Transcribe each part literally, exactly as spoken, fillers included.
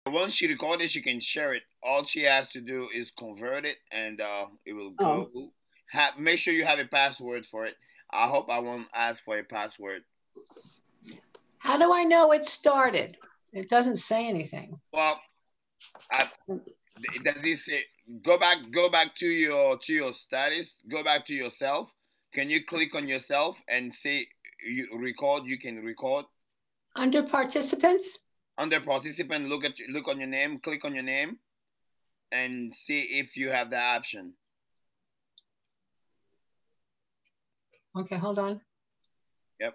Once she records it, she can share it. All she has to do is convert it, and uh, it will go. Oh, Ha- make sure you have a password for it. I hope I won't ask for a password. How do I know it started? It doesn't say anything. Well, I, does this say go back? Go back to your to your status. Go back to yourself. Can you click on yourself and say you record? You can record Under participants? under participant. Look at look on your name. Click on your name and see if you have the option. Okay, hold on. Yep.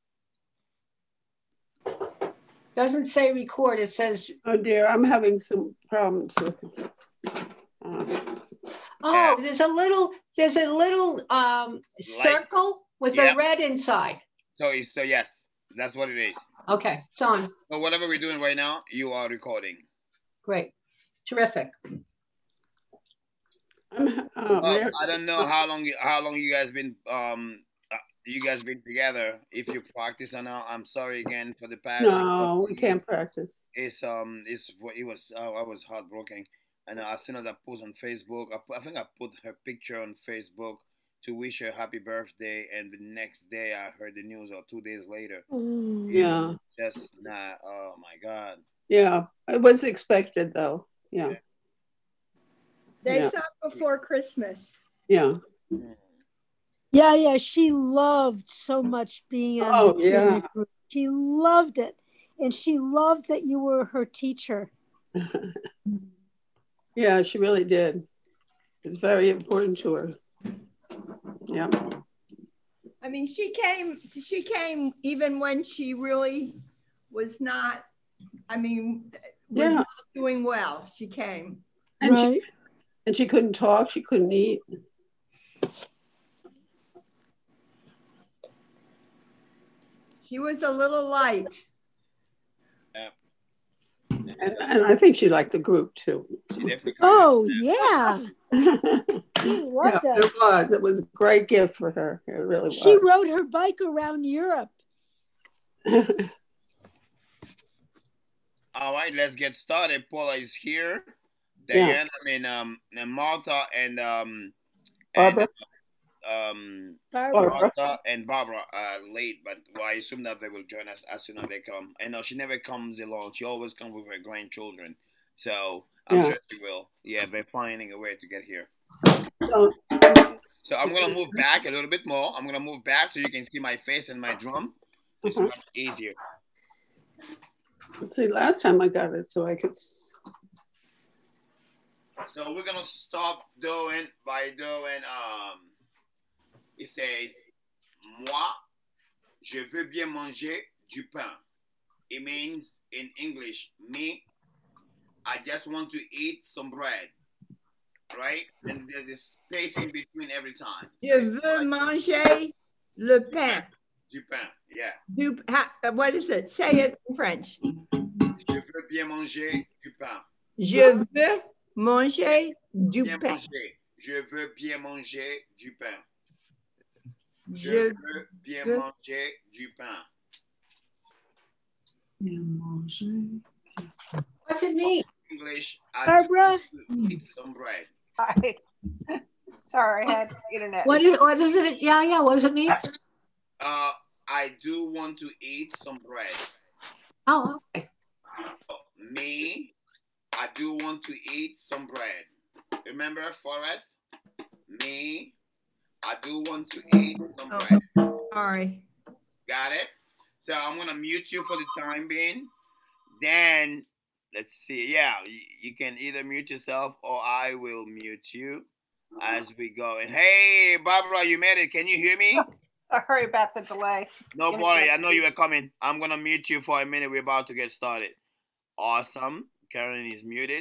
Doesn't say record. It says. oh dear, I'm having some problems with. Uh, Oh, Yeah. there's a little. There's a little um, circle with Yep. a red inside. So it's so yes, that's what it is. Okay, it's on. So whatever we're doing right now, you are recording. Great, terrific. I'm, uh, Well, I don't know how long you, how long you guys been um uh, you guys been together. If you practice or not, I'm sorry again for the past. no, we can't practice. It's um it's it was uh, I was heartbroken, and uh, as soon as I post on Facebook, I, put, I think I put her picture on Facebook to wish her happy birthday, and the next day I heard the news, or two days later. Yeah. Just not. Oh my God. Yeah, it was expected though. Yeah. Yeah. They Yeah. thought before Christmas. Yeah. Yeah, yeah. She loved so much being on Oh, the yeah. piano group. She loved it. And she loved that you were her teacher. Yeah, she really did. It's very important to her. Yeah. I mean, she came, she came even when she really was not, I mean, was Yeah. not doing well. She came. And Right. she and she couldn't talk, she couldn't eat. She was a little light. Yeah. And, and I think she liked the group too. She definitely. Oh, yeah. She Yeah, loved it us. was. It was a great gift for her. It really was. She rode her bike around Europe. All right, let's get started. Paula is here. Yeah. Diana, I mean, um, and Martha and um, Barbara. and um, Barbara. Barbara. Martha and Barbara are late, but well, I assume that they will join us as soon as they come. And no, she never comes alone. She always comes with her grandchildren. So I'm Yeah. sure she will. Yeah, they're finding a way to get here. So So I'm gonna move back a little bit more. I'm gonna move back so you can see my face and my drum. It's uh-huh. much easier. Let's see, last time I got it so I could s- So we're gonna stop doing by doing um. It says, moi, je veux bien manger du pain. It means in English, me, I just want to eat some bread, right? And there's a space in between every time. So Je it's veux like manger le pain. du pain, yeah. Du, ha, what is it? Say it in French. Je veux bien manger du pain. Je veux manger du Bien pain. manger. Je veux bien manger du pain. Je Je veux bien veux- manger du pain. What's it mean? English, I Barbara? do eat some bread. Hi. Sorry, I had internet. What is, what is it? Yeah, yeah. What does it mean? Uh, I do want to eat some bread. Oh, okay. Me, I do want to eat some bread. Remember, Forrest? Me, I do want to eat some Oh. bread. sorry. Got it? So I'm gonna mute you for the time being. Then let's see. Yeah, you, you can either mute yourself or I will mute you as we go. And hey, Barbara, you made it. Can you hear me? Sorry about the delay. No Give me worry. a I know you were coming. I'm gonna mute you for a minute. We're about to get started. Awesome. Karen is muted.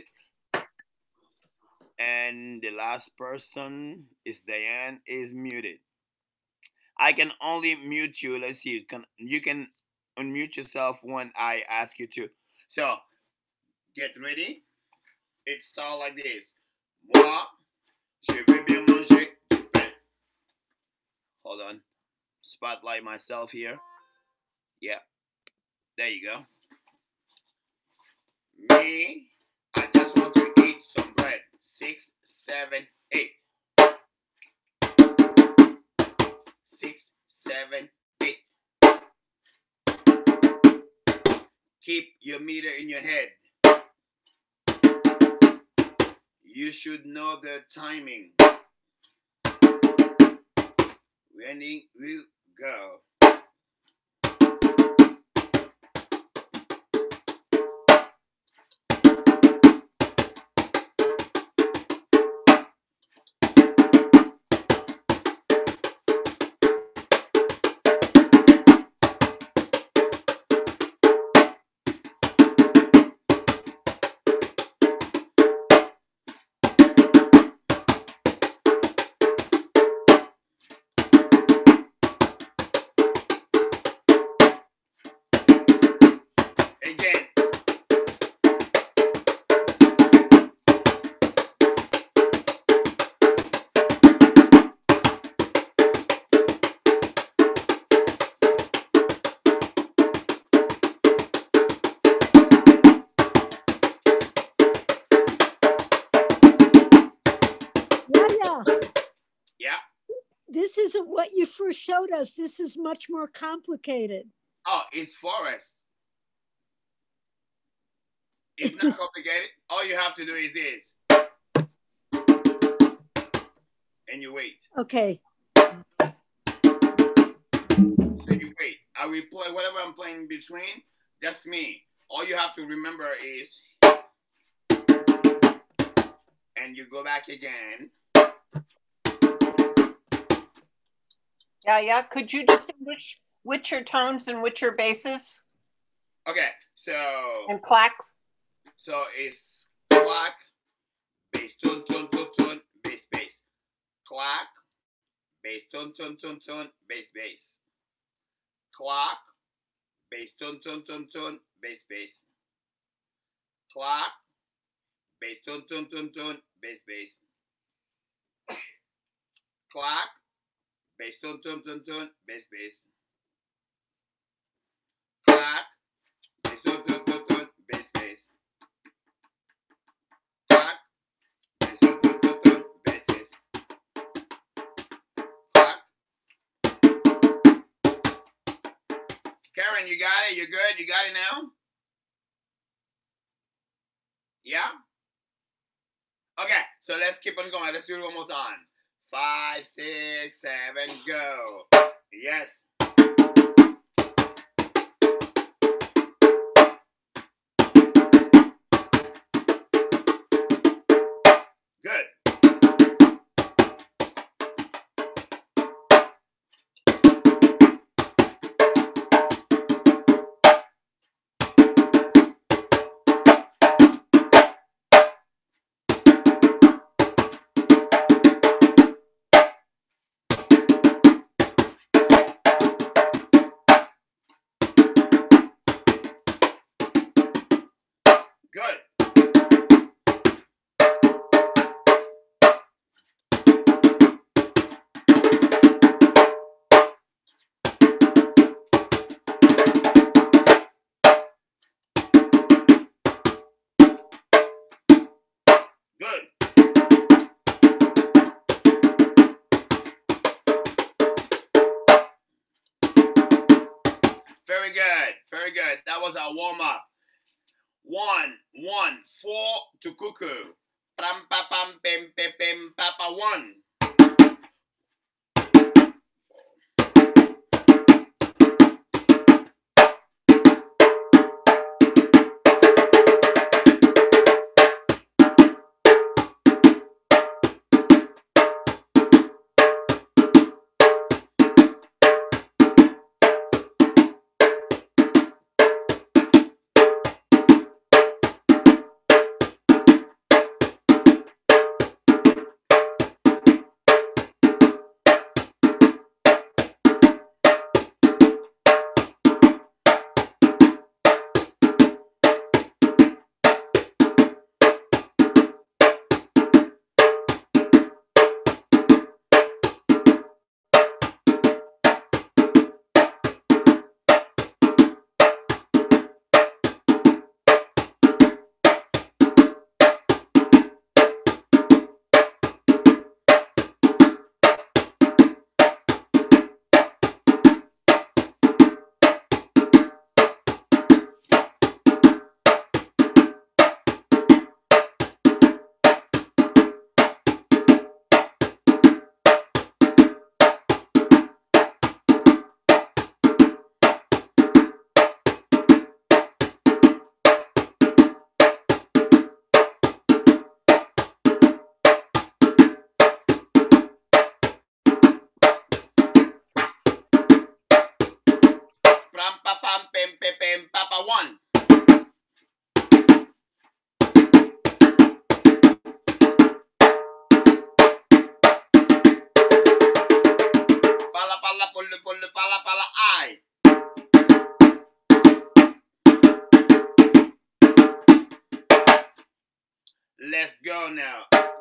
And the last person is Diane is muted. I can only mute you. Let's see. You can you can unmute yourself when I ask you to. So get ready. It starts like this. Moi, je veux bien manger du pain. Hold on. Spotlight myself here. Yeah. There you go. Me, I just want to eat some bread. Six, seven, eight. Six, seven, eight. Keep your meter in your head. You should know the timing. Ready, we go. Again. Yeah, yeah. Yeah. This isn't what you first showed us. This is much more complicated. Oh, it's forest. It's not complicated. All you have to do is this. And you wait. Okay. So you wait. I will play whatever I'm playing in between. That's me. All you have to remember is, and you go back again. Yeah, yeah. Could you distinguish which are tones and which are basses Okay, so and clacks? so it's clack, bass, tone, tone, tone, tone, bass, bass. Clack, bass, tone, tone, tone, tone, bass, bass. Clack, bass, tone, tone, tone, tone, bass, bass. Clack, bass, tone, tone, tone, tone, bass, bass. Clack, bass, tone, tone, tone, tone, bass, bass. Clack, bass, tone, tone, tone, tone, bass, bass. Clack, bass, tone, tone, tone, tone, bass, bass. Clack. Karen, you got it? You good? You got it now? Yeah? Okay, so let's keep on going. Let's do it one more time. Five, six, seven, go. Yes. Good. Good. Good. Very good. Very good. That was our warm up. One, one, four to cuckoo. Pam, pa, pam, pem, pe, pem, papa, one. let's go now.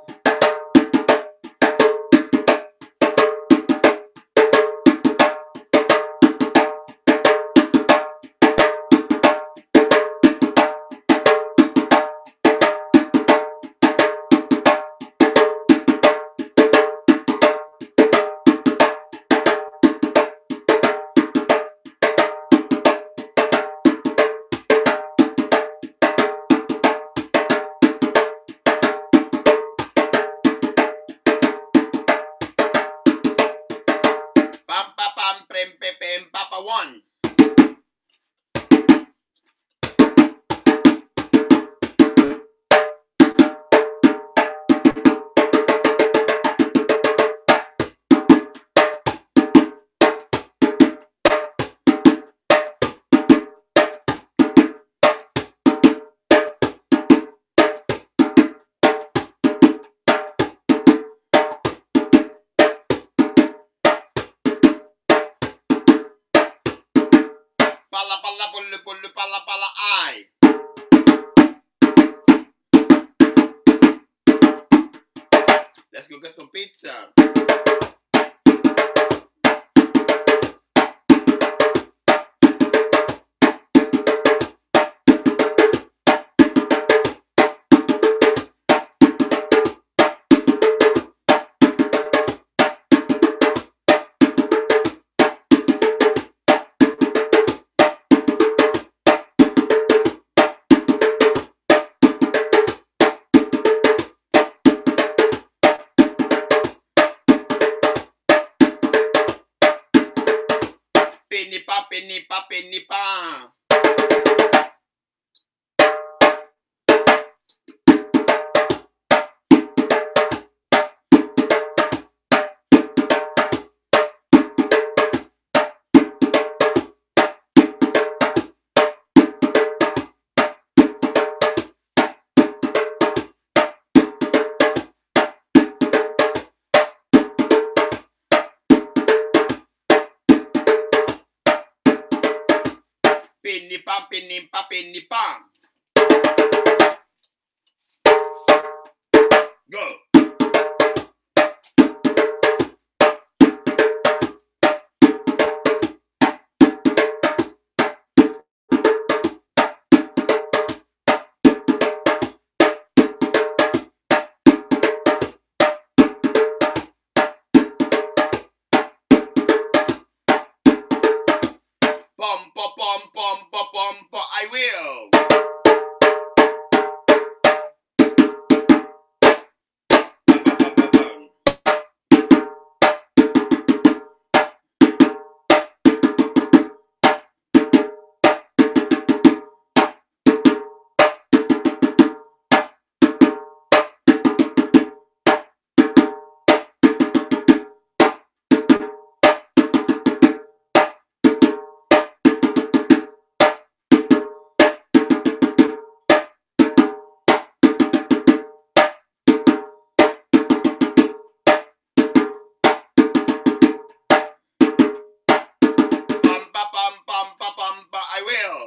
Pam pa pam prem pe pem papa one. Pala pala pullu pullu pala pala I. Let's go get some pizza. Penny pa penny pa penny pa. Penny pam penny pa penny pam. Go. Pom pom pom pom pom pom pom. I will. Pam pa pam pam pa pam pa. I will.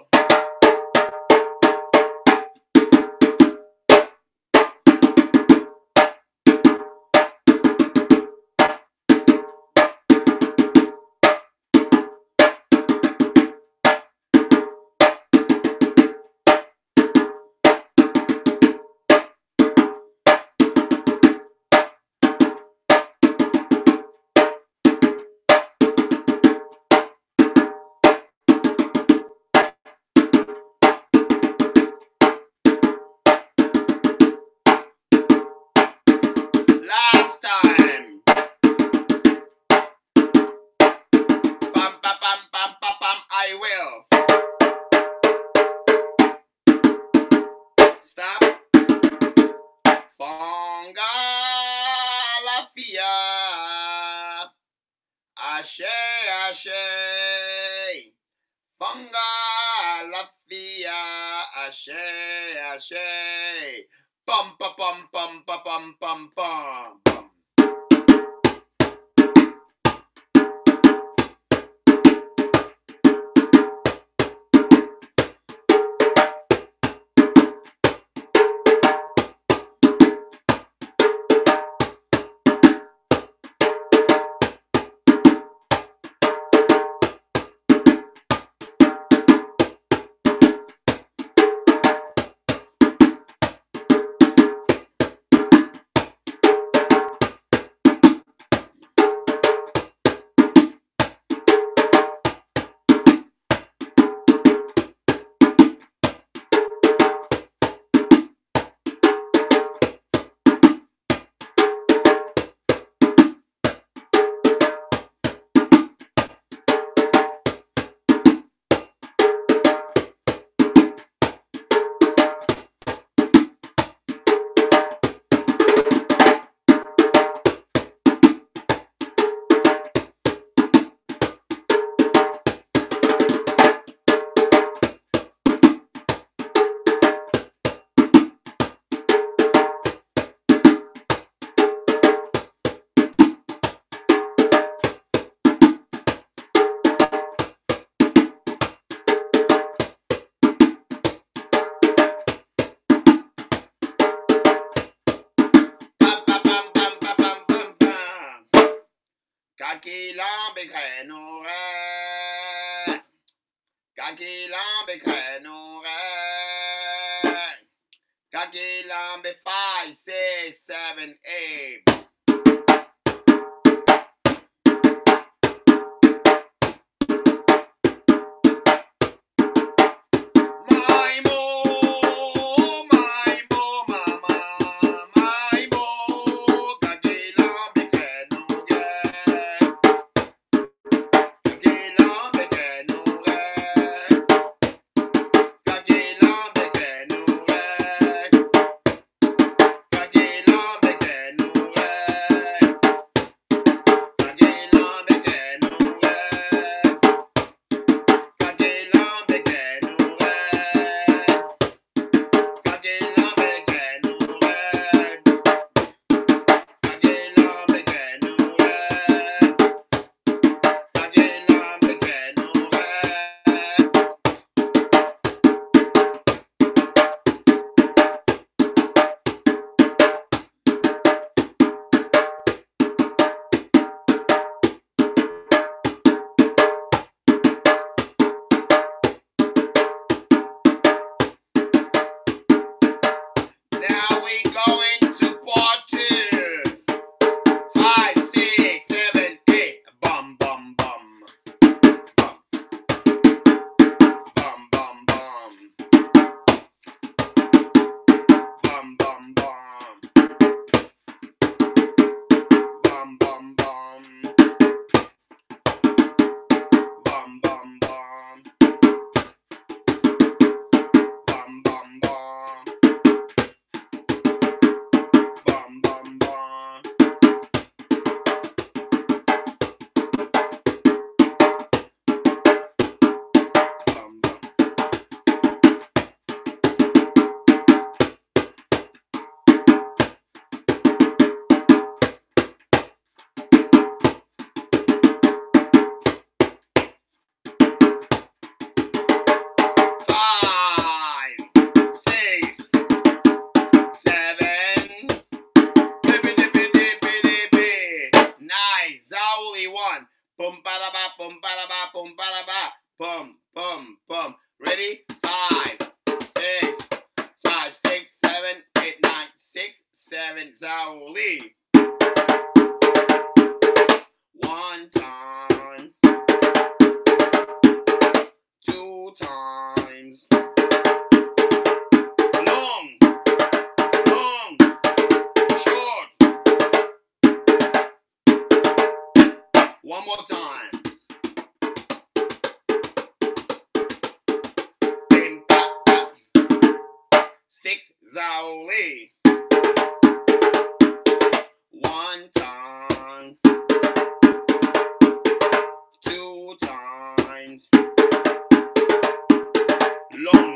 Last time. Pam pa pam pam pa pam. I will. Stop. Fonga la fia. Ashe ashe. Fonga la fia. Ashe ashe. Pum pa pum pum pa pum pum pum pum. Kaki lambe no re. Kaki lambe no re. Kaki lambe five, six, seven, eight. My mo, my mo, mama, my mo. Kaki lambe no re. Kaki lambe no re. Kaki lambe no re. Kaki lambe no re. Kaki lambe no re. Kaki lambe no re. Kaki lambe no re. Kaki lambe no re. Kaki lambe no re. Now we going to part two. Five, six, seven, eight. Bum, bum, bum. Bum, bum, bum, bum. Bum, bum, bum. Bum, bum, bum. Bum, bum, bum. Bum, bum, bum. Bum, bum, bum. Bum, bum. Five, six, seven. Dippy, dippy, dippy, dippy. Nice. Zauli one. Pum para ba, pum para ba, pum para ba. Pum, pum, pum. Ready? Five, six, five, six, seven, eight, nine, six, seven. Zauli. One time. Two times. Long, long, short. One more time. Bim, bap, bap. Six, Zaoli. One time. Two times. Long.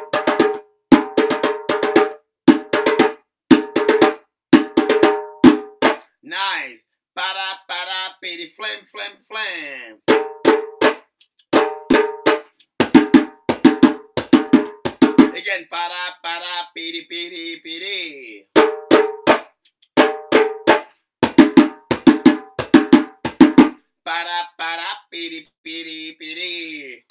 Nice. Para, para, pity, flame, flame, flame. Again, para, para, pity, pity, pity. Para, para, pity, pity, pity.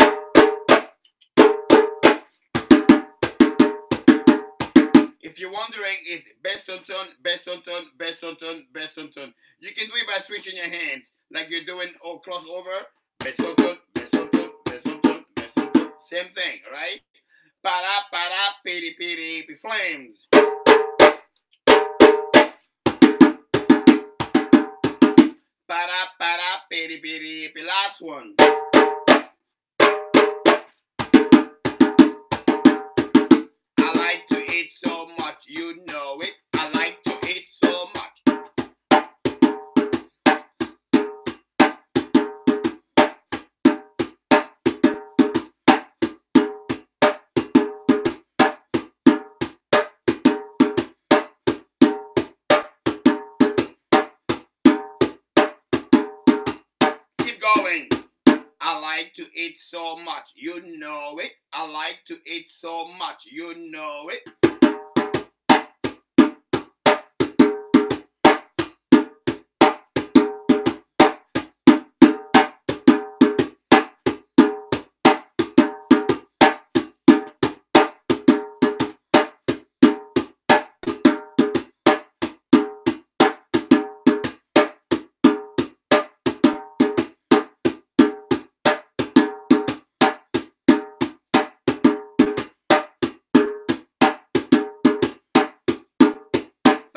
If you're wondering, it's best on tone, best on tone, best on tone, best on tone. You can do it by switching your hands, like you're doing all crossover. Best on tone, best on tone, best on tone, best on tone. Same thing, right? Para, para, pity, pity, pity, flames. Para, para, pity, pity, pity. Last one. I like to eat so much, you know it. I like to eat so much. Keep going. I like to eat so much, you know it. I like to eat so much, you know it.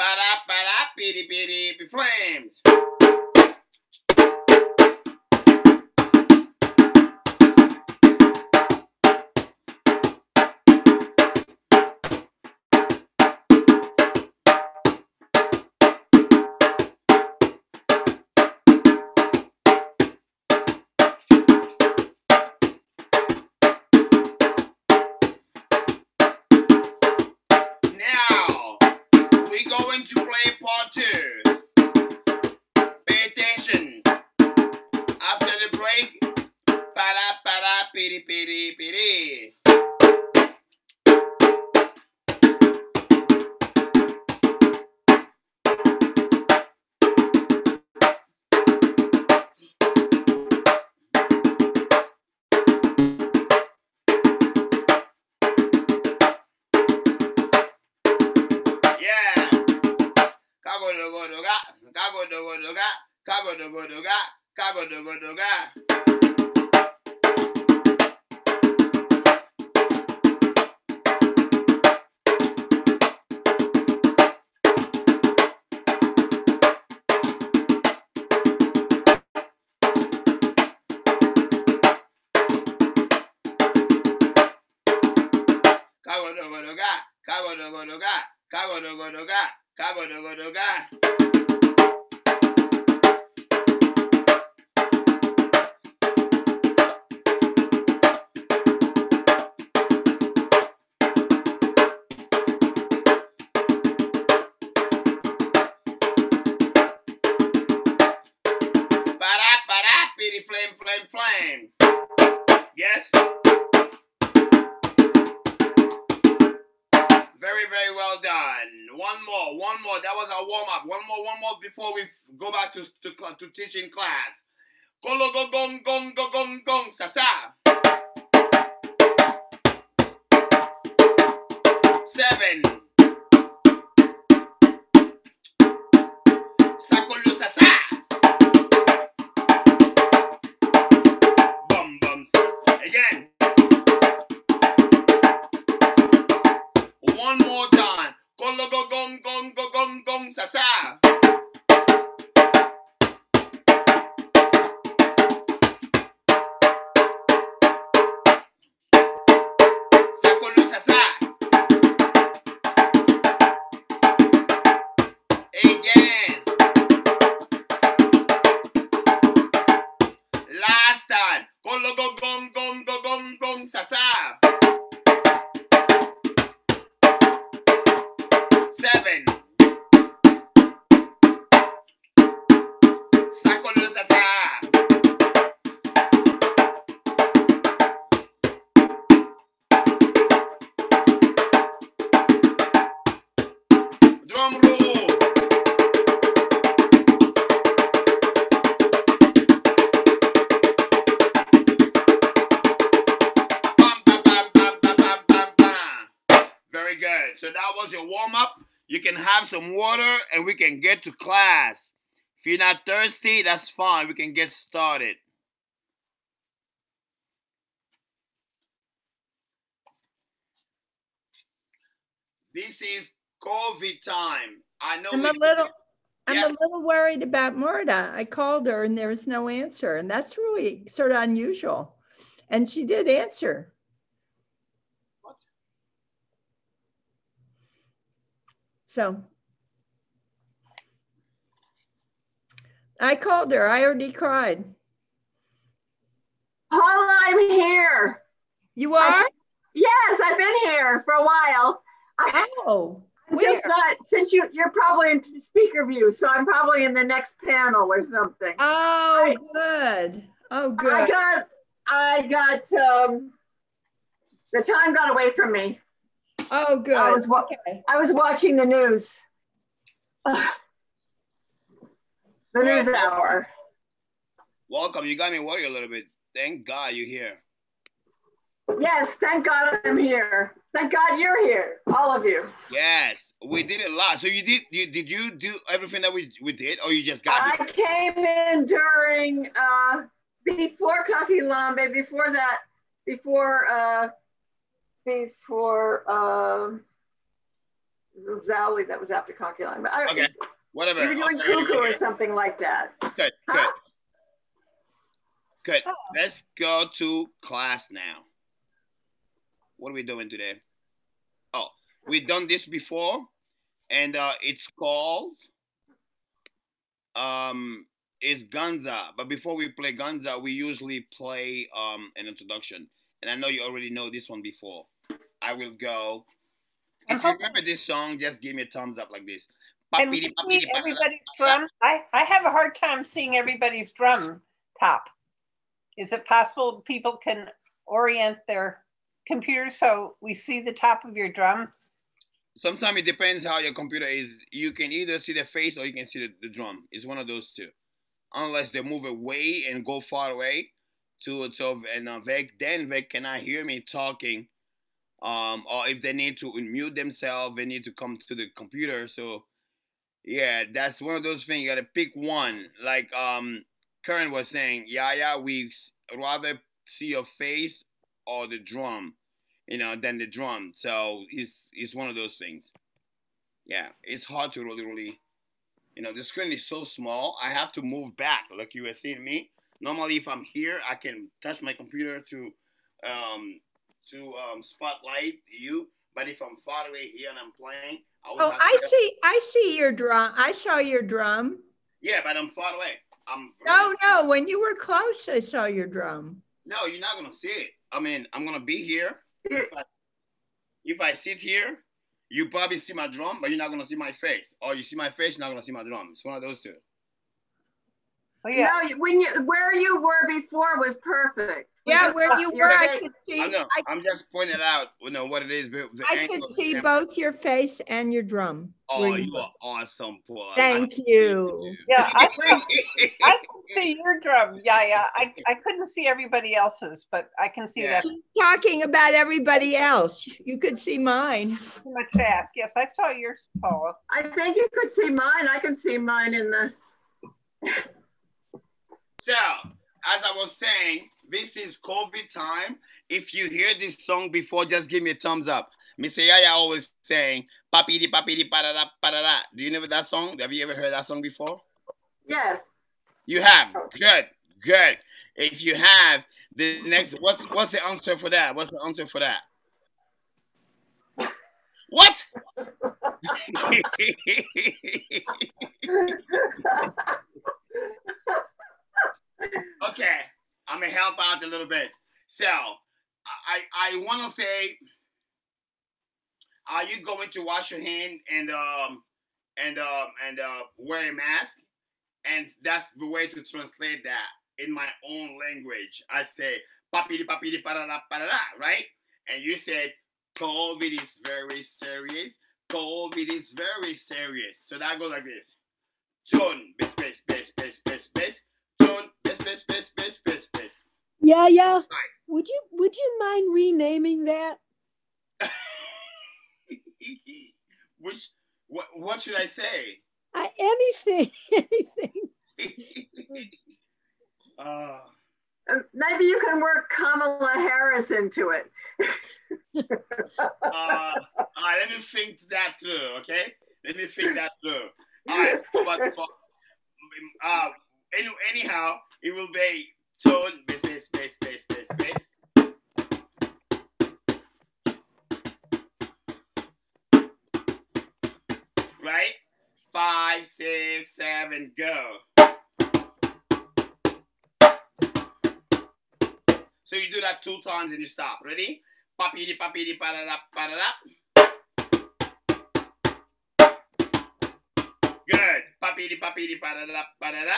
Ba-da, ba-da, pity, pity, pity, flames. Now, we're going to play part two. Pay attention. After the break, para para piri piri piri. Yeah. Kago dogo doga, kago dogo doga, kago dogo doga, kago dogo doga. Kago dogo doga, kago dogo doga, kago dogo doga, kago dogo doga. Para para piri flame flame flame. Yes. Very, very well done. One more, one more. That was our warm up. One more, one more before we go back to to, to teaching class. Golo go gong gong go gong gong sa sa. Seven. Sakulu sa sa. Bum bum sis. Again. One more time. Golo go gong gong go gong gong sa sa. Sakulu sa sa. Again. Last time. Golo go gong gong go gong gong sa sa. Seven. Sakulu sa sa. Drum roll. Bam, bam, bam, bam, bam, bam, bam, bam. Very good. So that was your warm up. You can have some water and we can get to class. If you're not thirsty, that's fine. We can get started. This is COVID time. I know I'm we, a little, I'm Yes. a little worried about Marta. I called her and there was no answer, and that's really sort of unusual. And she did answer. What? So I called her. I already cried. Paula, I'm here. You are? Yes, I've been here for a while. I, Oh, I'm where? just not, since you, you're probably in speaker view, so I'm probably in the next panel or something. Oh, good. Oh, I good. got, I got, um, the time got away from me. Oh, good. I was, wa- Okay. I was watching the news. Ugh. The news Well, hour. Welcome. You got me worried a little bit. Thank God you're here. Yes, thank God I'm here. Thank God you're here, all of you. Yes, we did a lot. So you did you did you do everything that we we did, or you just got I here? came in during, uh, before Coffee Lambe, before that, before, uh, before, um, It was Zowley that was after Conkyline. But I, Okay, whatever. You were doing Okay, Cuckoo or okay. something like that. Good, good. Huh? Good. Let's go to class now. What are we doing today? Oh, we've done this before, and uh, it's called um, it's Gunza. But before we play Gunza, we usually play um, an introduction. And I know you already know this one before. I will go. If you remember this song, just give me a thumbs up like this. Can we see everybody's drum? I, I have a hard time seeing everybody's drum top. Is it possible people can orient their computer so we see the top of your drums? Sometimes it depends how your computer is. You can either see the face or you can see the, the drum. It's one of those two. Unless they move away and go far away to it. So, and uh, Vic, then Vic cannot hear me talking. Um, or if they need to unmute themselves, they need to come to the computer. So, yeah, that's one of those things. You got to pick one. Like um, Karen was saying, yeah, yeah, we rather see your face or the drum, you know, than the drum. So it's it's one of those things. Yeah, it's hard to really, really, you know, the screen is so small. I have to move back, like you were seeing me. Normally, if I'm here, I can touch my computer to, um, to um, spotlight you. But if I'm far away here and I'm playing, I always Oh, have I to- see, I see your drum. I saw your drum. Yeah, but I'm far away. I'm No, no, when you were close, I saw your drum. No, you're not gonna see it. I mean, I'm gonna be here. If I, if I sit here, you probably see my drum, but you're not gonna see my face. Or you see my face, you're not gonna see my drum. It's one of those two. Oh, yeah. No, you- when you where you were before was perfect. Yeah, Just where you your were, I face- could see, I know. I, I'm just pointing out, you know, what it is. The I angle could of the see camera. both your face and your drum. Oh, where you were. are awesome, Paul. Thank I- you. Yeah, I I can see your drum. Yeah, yeah. I, I couldn't see everybody else's, but I can see Yeah. that. She's talking about everybody else. You could see mine. Too much to ask. Yes, I saw yours, Paula. I think you could see mine. I can see mine in the. So, as I was saying, this is COVID time. If you hear this song before, just give me a thumbs up. Mister Yaya always saying, papidi, papidi, parada, parada. Do you know that song? Have you ever heard that song before? Yes. You have. Good, good. If you have, the next, what's what's the answer for that? What's the answer for that? What? Okay, I'm gonna help out a little bit. So, I I want to say, are you going to wash your hand and um and um and uh wear a mask? And that's the way to translate that in my own language. I say papidi papidi parada parada, right? And you said COVID is very serious. COVID is very serious. So that goes like this. Tone, base, base, base, base, base, base. Tone, base, base, base, base, base, base. Yeah, yeah. Right. Would you would you mind renaming that? Which, what, what should I say? I, anything, anything. uh, Uh, Maybe you can work Kamala Harris into it. uh, all right, let me think that through, okay? Let me think that through. All right, but for, uh, any, anyhow, it will be tone, base, base, base, base, base, base. Right? Five, six, seven, go. So you do that two times and you stop. Ready? Papidi, papidi, parada, parada. Good. Papidi, papidi, parada, parada.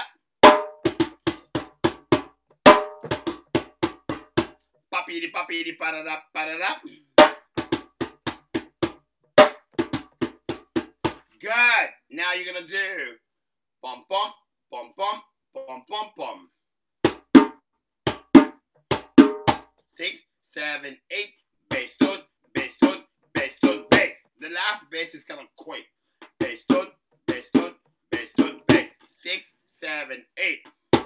Papidi, papidi, parada, parada. Good. Now you're gonna do bum bum bum bum bum bum bum. Six, seven, eight. Bass tone, bass tone, bass tone, bass. The last bass is kind of quick. Bass tone, bass tone, bass tone, bass. Six, seven, eight.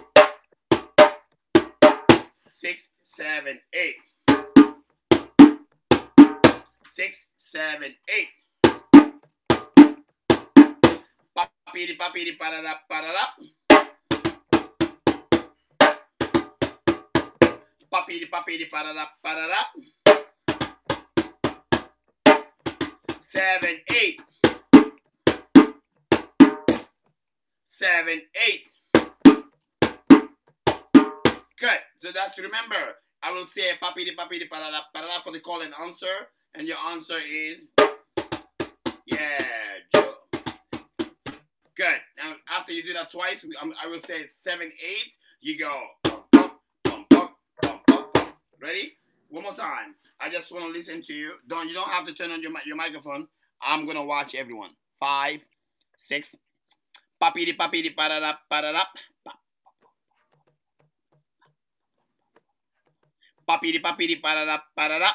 Six, seven, eight. Six, seven, eight. Papiri papiri pararap pararap. Papiri papiri pararap pararap. Seven, eight. Seven, eight. Good. So that's, remember, I will say papiri papiri pararap pararap for the call and answer, and your answer is yeah, Joe. Good. Now after you do that twice, I will say seven, eight. You go. Bum, bum, bum, bum, bum, bum, bum. Ready? One more time. I just want to listen to you. Don't you don't have to turn on your your microphone. I'm gonna watch everyone. Five, six. Papiri papiri pararap pararap. Papiri papiri pararap pararap.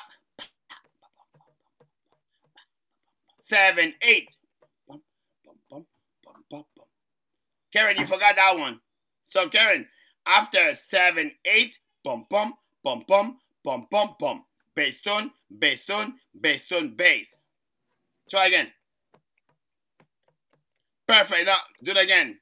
Seven, eight. Bum, bum, bum, bum, bum, bum. Karen, you forgot that one. So Karen, after seven, eight, bum bum bum bum bum bum bum. Bass tone, bass tone, bass tone, bass. Try again. Perfect. Now, do it again.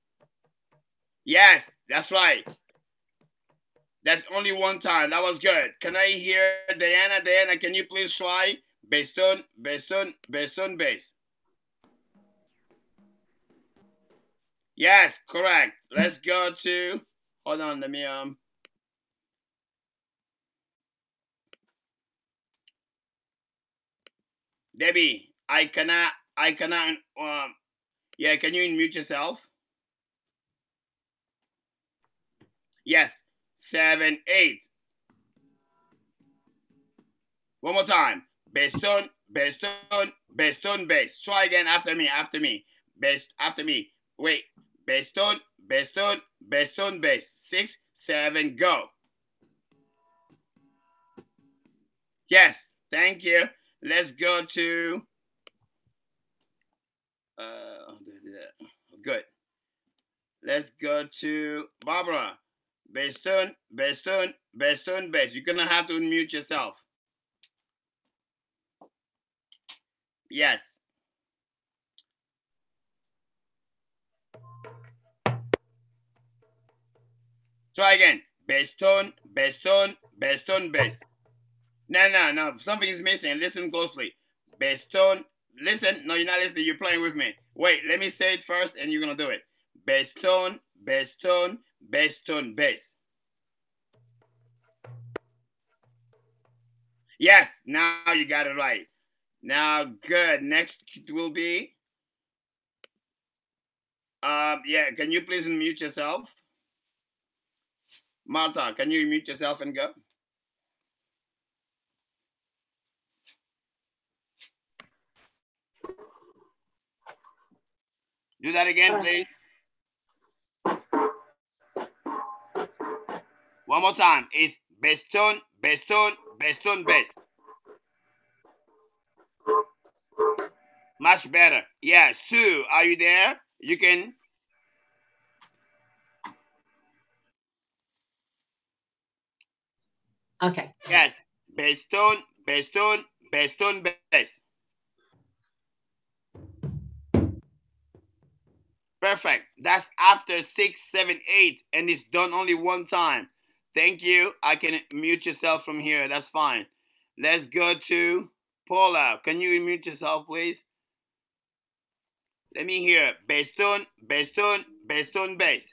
Yes, that's right. That's only one time. That was good. Can I hear Diana? Diana, can you please try? Bass tone, bass tone, bass tone, bass. Yes, correct. Let's go to, hold on, let me, um, Debbie, I cannot, I cannot, um, yeah, can you unmute yourself? Yes, seven, eight. One more time. Bass tone, bass tone, bass tone, bass. Try again after me, after me. Bass, after me. Wait. Bass tone, bass tone, bass tone, bass. Six, seven, go. Yes, thank you. Let's go to, uh, good. Let's go to Barbara. Bass tone, bass tone, bass tone, bass. You're gonna have to unmute yourself. Yes. Try again. Bass tone, bass tone, bass tone, bass. No, no, no. Something is missing. Listen closely. Bass tone. Listen. No, you're not listening. You're playing with me. Wait, let me say it first and you're going to do it. Bass tone, bass tone, bass tone, bass. Yes, now you got it right. Now, good. Next will be, um, yeah, can you please unmute yourself? Martha, can you unmute yourself and go? Do that again, please. One more time. It's bass tone, bass tone, bass tone, bass. Much better. Yeah, Sue, are you there? You can. Okay. Yes. Bass tone, bass tone, bass tone, bass. Perfect. That's after six, seven, eight, and it's done only one time. Thank you. I can mute yourself from here. That's fine. Let's go to Paula. Can you mute yourself, please? Let me hear. Bass tone, bass tone, bass tone, bass.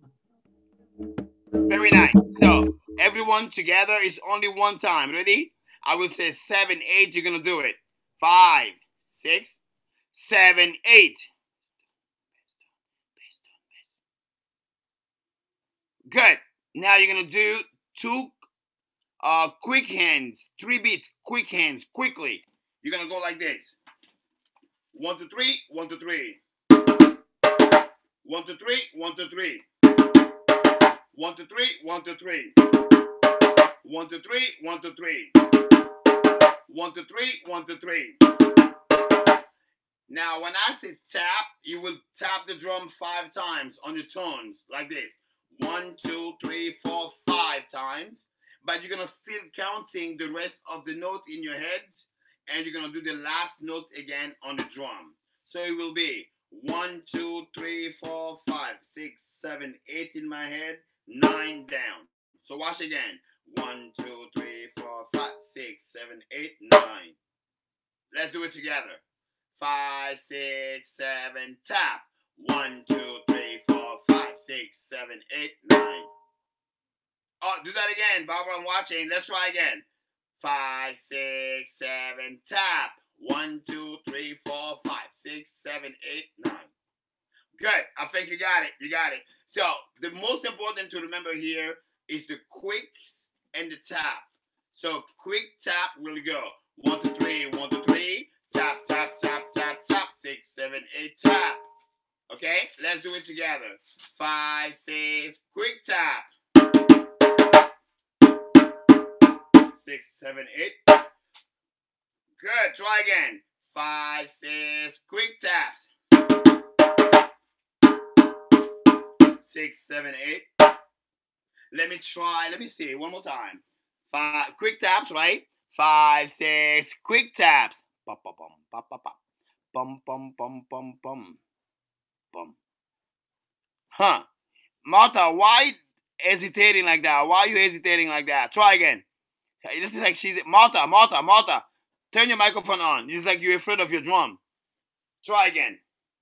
Very nice. So everyone together is only one time. Ready? I will say seven, eight. You're gonna do it. Five, six, seven, eight. Good. Now you're gonna do two uh quick hands, three beats, quick hands, quickly. You're gonna go like this. One, two, three, one, two, three. One, two, three, one, two, three. One, two, three, one, two, three. One, two, three, one, two, three. One, two, three, one, two, three. Now, when I say tap, you will tap the drum five times on your tones, like this. One, two, three, four, five times. But you're gonna still counting the rest of the note in your head, and you're gonna do the last note again on the drum. So it will be One, two, three, four, five, six, seven, eight in my head, nine down. So watch again. One, two, three, four, five, six, seven, eight, nine. Let's do it together. Five, six, seven, tap. One, two, three, four, five, six, seven, eight, nine. Oh, do that again, Barbara. I'm watching. Let's try again. Five, six, seven, tap. One, two, three, four, five, six, seven, eight, nine. Good. I think you got it. You got it. So the most important to remember here is the quicks and the tap. So quick tap will go. One, two, three, one, two, three. Tap, tap, tap, tap, tap. Six, seven, eight, tap. Okay? Let's do it together. Five, six, quick tap. Six, seven, eight. Good. Try again. Five, six, quick taps. Six, seven, eight. Let me try. Let me see. One more time. Five quick taps, right? Five, six, quick taps. Bum, bum, bum, bum, bum, bum, bum, bum, bum, bum, bum. Huh? Martha, why hesitating like that? Why are you hesitating like that? Try again. It looks like she's Martha, Martha, Martha. Turn your microphone on. It's like you're afraid of your drum. Try again.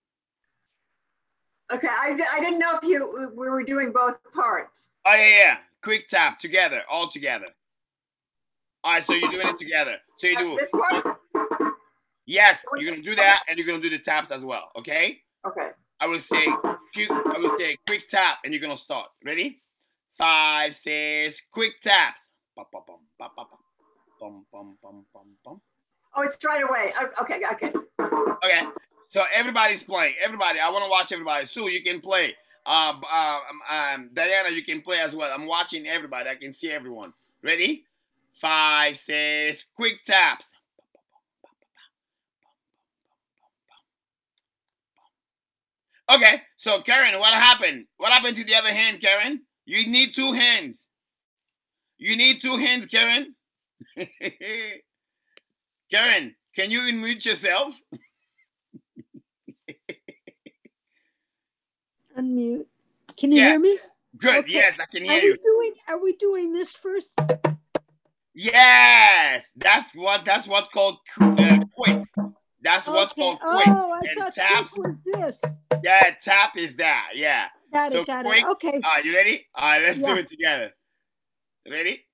Okay, I, I didn't know if you we were doing both parts. Oh yeah, yeah. Quick tap together, all together. All right, so you're doing it together. So you do. This part? Yes, you're gonna do that, and you're gonna do the taps as well. Okay. Okay. I will say, I will say quick tap, and you're gonna start. Ready? Five, six, quick taps. Bum, bum, bum, bum, bum, bum, bum, bum, bum, bum. Oh, it's straight away. Okay, okay. Okay. So everybody's playing. Everybody, I want to watch everybody. Sue, you can play. Uh, uh, um, Diana, you can play as well. I'm watching everybody. I can see everyone. Ready? Five, six, quick taps. Okay, so Karen, what happened? What happened to the other hand, Karen? You need two hands. You need two hands, Karen. Karen, can you unmute yourself? Unmute. Can you Yeah. hear me? Good. Okay. Yes, I can Are hear we you. doing? Are we doing this first? Yes, that's what that's what called uh, quick. That's what's Okay. called quick. Oh, I And thought taps. quick was this. Yeah, tap is that. Yeah. Got So it. Got quick. it. Okay. Are you ready? All right, let's do Yeah. it together. Ready?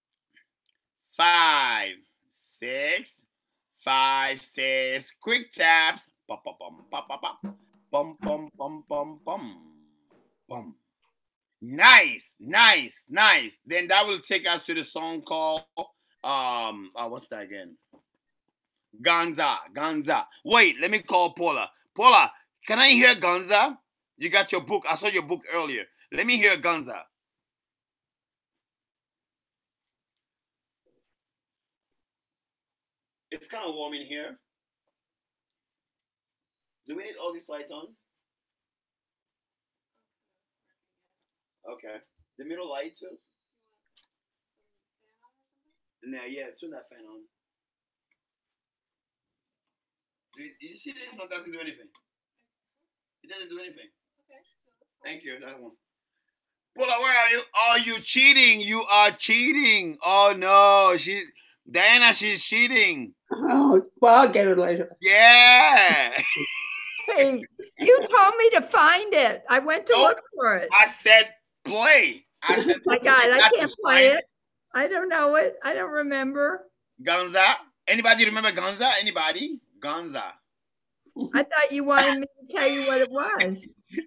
Five, six, five, six. Quick taps. Bum, bum, bum, bum, bum, bum, bum, bum, bum, bum, bum, bum. Nice, nice, nice. Then that will take us to the song called um. Uh, what's that again? Gonza, Gonza. Wait, let me call Paula. Paula, can I hear Gonza? You got your book. I saw your book earlier. Let me hear Gonza. It's kind of warm in here. Do we need all these lights on? Okay. The middle light too? No, yeah, turn that fan on. Do you, you see this one doesn't do anything? It doesn't do anything. Okay. Thank you, that one. Paula, where are you? Oh, you cheating. You are cheating. Oh no, she Diana, she's cheating. Oh, well, I'll get it later. Yeah. Hey, you told me to find it. I went to Nope. look for it. I said play. I said My God, I not to can't play find it. I don't know it. I don't remember. Gonza. Anybody remember Gonza? Anybody? Gonza. I thought you wanted me to tell you what it was.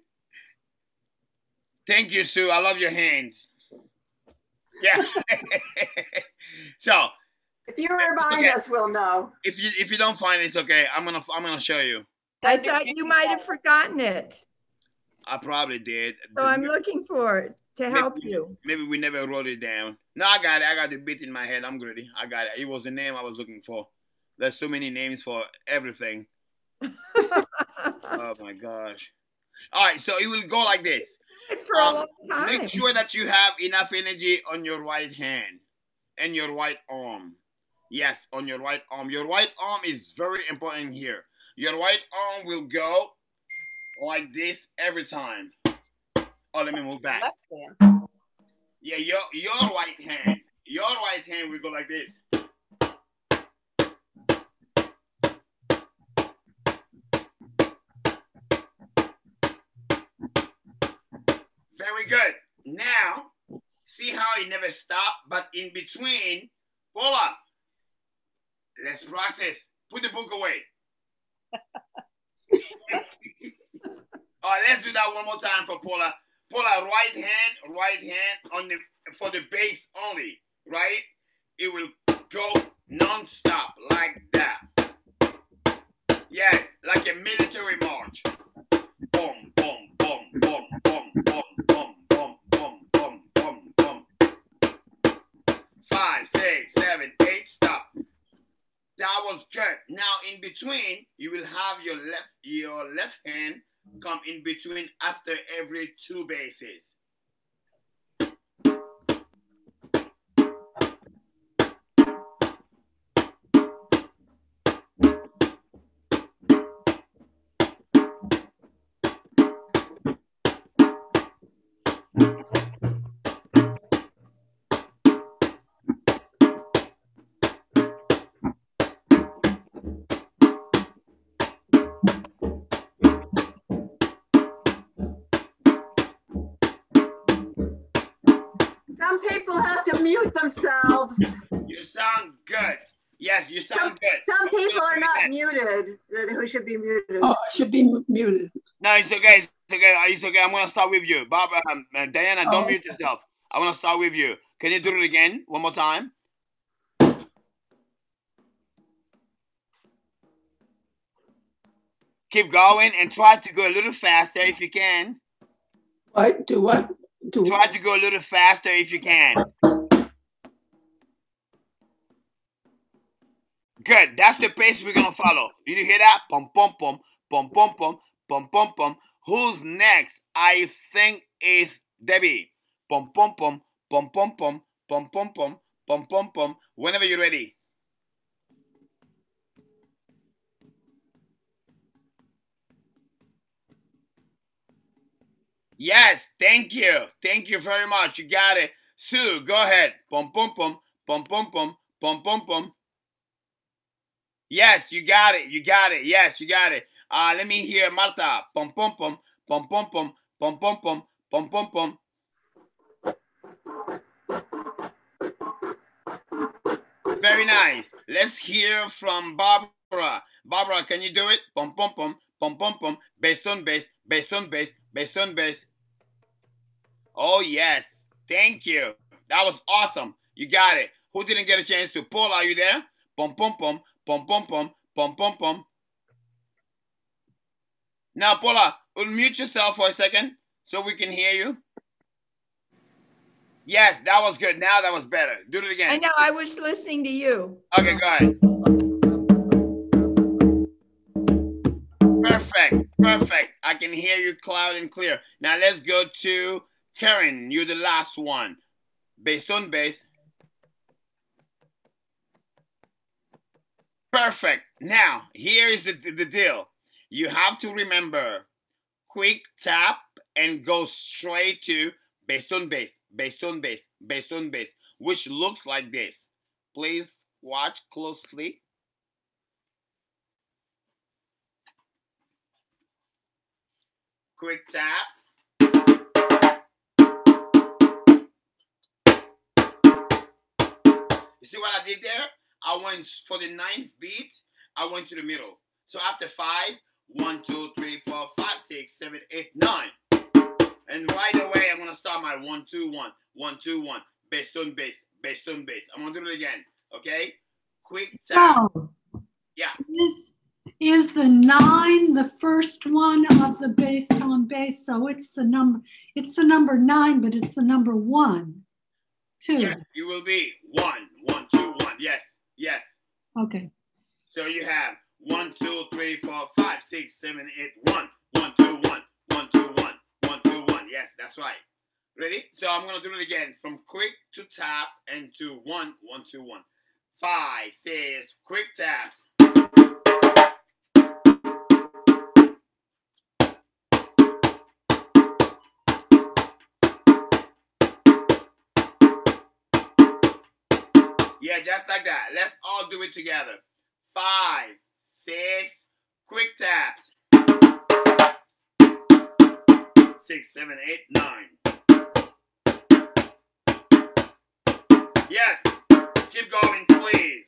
Thank you, Sue. I love your hands. Yeah. So If you remind Okay. us, we'll know. if you if you don't find it, it's okay. I'm gonna I'm gonna show you. I thought you might have forgotten it. I probably did. So I'm looking for it to help you. Maybe we never wrote it down. No, I got it. I got the beat in my head. I'm ready. I got it. It was the name I was looking for. There's so many names for everything. Oh my gosh. All right, so it will go like this. For a Um, long time. Make sure that you have enough energy on your right hand and your right arm. Yes, on your right arm. Your right arm is very important here. Your right arm will go like this every time. Oh, let me move back. Left hand. Yeah, your your right hand. Your right hand will go like this. Very good. Now, see how it never stopped, but in between, Paula, let's practice. Put the book away. All right, let's do that one more time for Paula. Paula, right hand, right hand on the for the bass only, right? It will go non-stop like that. Yes, like a military march. Boom, boom, boom, boom, boom, boom, boom, boom, boom, boom, boom, boom. Five, six, seven, eight, stop. That was good. Now in between, you will have your left your left hand come in between after every two basses. Some people have to mute themselves. You sound good. Yes, you sound Some, good. some Okay, people are very not good. muted, uh, who should be muted. Oh, I should be m- muted. No, it's okay. It's okay. It's okay. I'm gonna start with you, Bob. Um, uh, Diana, don't Oh, mute yourself. I wanna start with you. Can you do it again one more time? Keep going and try to go a little faster if you can. what? Do what? Do Try to go a little faster if you can. Good. That's the pace we're gonna follow. Did you hear that? Pum pum pum pum pum pum pum pum pum. Who's next? I think is Debbie. Pum pum pum pum pum pum pum pum pum pum pum pum. Whenever you're ready. Yes, thank you. Thank you very much. You got it. Sue, go ahead. Pum pum pum pum pum pum pum pum pum. Yes, you got it. You got it. Yes, you got it. Uh, let me hear Marta. Pum pum pum pum pum pum pum pum pum pum pum pum. Very nice. Let's hear from Barbara. Barbara, can you do it? Pum pum pum pum pum pum. Based on bass, based on bass, based on bass. Oh yes. Thank you. That was awesome. You got it. Who didn't get a chance to? Paul, are you there? Pum pum pum pum pum pum pum pum pum. Now, Paula, unmute yourself for a second so we can hear you. Yes, that was good. Now that was better. Do it again. I know, I was listening to you. Okay, go ahead. Perfect, perfect. I can hear you loud and clear. Now let's go to Karen. You're the last one. Based on bass. Perfect. Now, here is the, the deal. You have to remember, quick tap and go straight to based on bass, based on bass, based on bass, which looks like this. Please watch closely. Quick taps. You see what I did there? I went for the ninth beat, I went to the middle. So after five, one, two, three, four, five, six, seven, eight, nine. And right away, I'm gonna start my one, two, one, one, two, one, based on bass, based on bass. I'm gonna do it again, okay? Quick tap. So, Yeah. is, is the nine the first one of the based on bass? So it's the number, it's the number nine, but it's the number one, two. Yes, it will be one, one, two, one. Yes, yes. Okay. So you have one, two, three, four, five, six, seven, eight, one, one, two, one, one, two, one, one, two, one. Yes, that's right. Ready? So I'm gonna do it again from quick to tap and to one, one, two, one. Five, six, quick taps. Yeah, just like that. Let's all do it together. Five, six, quick taps. Six, seven, eight, nine. Yes, keep going, please.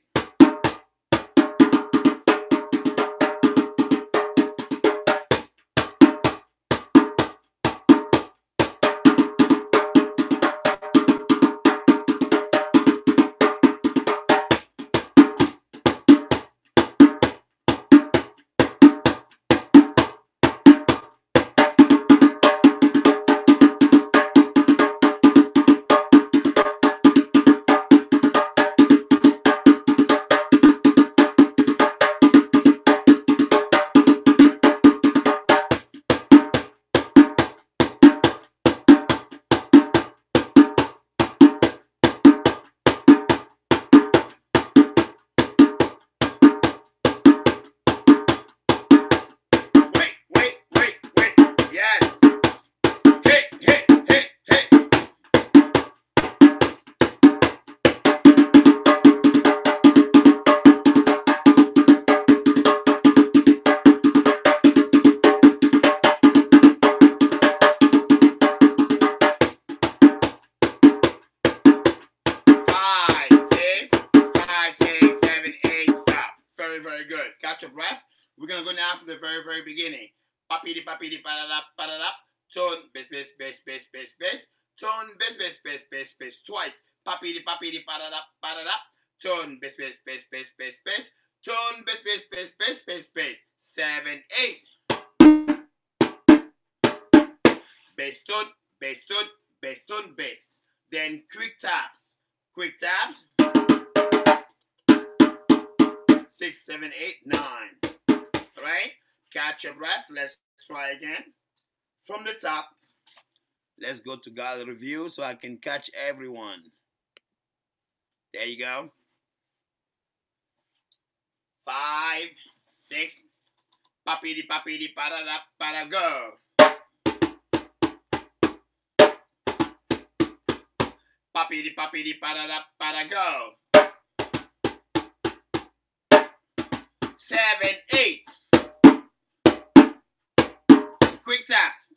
Wait, wait, wait, wait. Yes. Hey, hey, hey, hey. Five, six, five, six, seven, eight, stop. Very, very good. Catch your breath. We're gonna go now from the very, very beginning. Papidi, papidi, parada, parada. Tone, bass, bass, bass, bass, bass, bass. Tone, bass, bass, bass, bass, bass. Twice. Papidi, papidi, parada, parada. Tone, bass, bass, bass, bass, bass, bass. Tone, bass, bass, bass, bass, bass, bass. Seven, eight. Bass tone, bass tone, bass tone, bass. Then quick taps. Quick taps. Six, seven, eight, nine. All right? Catch your breath. Let's try again. From the top. Let's go to gallery view so I can catch everyone. There you go. Five, six. Papidi, papidi, parada, para, go. Papidi, papidi, parada, para, go. Seven, eight. Quick taps.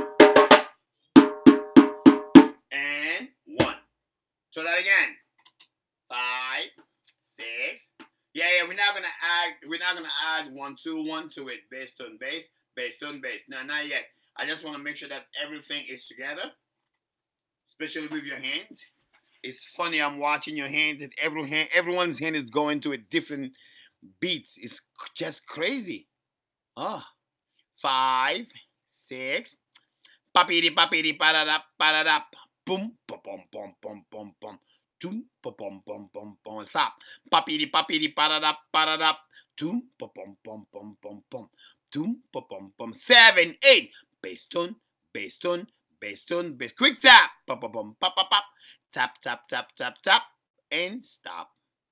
And one. So that again. Five, six. Yeah, yeah, we're not gonna add we're not gonna add one, two, one to it. Bass, tone, bass, bass, tone, bass. No, not yet. I just want to make sure that everything is together. Especially with your hands. It's funny, I'm watching your hands and every hand everyone's hand is going to a different beats. It's just crazy. Oh. Five, six. Papidi, papidi, parada, parada. Boom, pom, pom, pom, pom, pom, pom. Tum, pom, pom, pom, pom, pom. Stop. Papidi, papidi, parada, parada. Tum, pom, pom, pom, pom, pom, pom. Tum, pom, pom, pom. Seven, eight. Bass tone, bass tone, bass tone, bass. Quick tap. Pop, pop, pom, pop, pop, pop. Tap, tap, tap, tap, tap. And stop.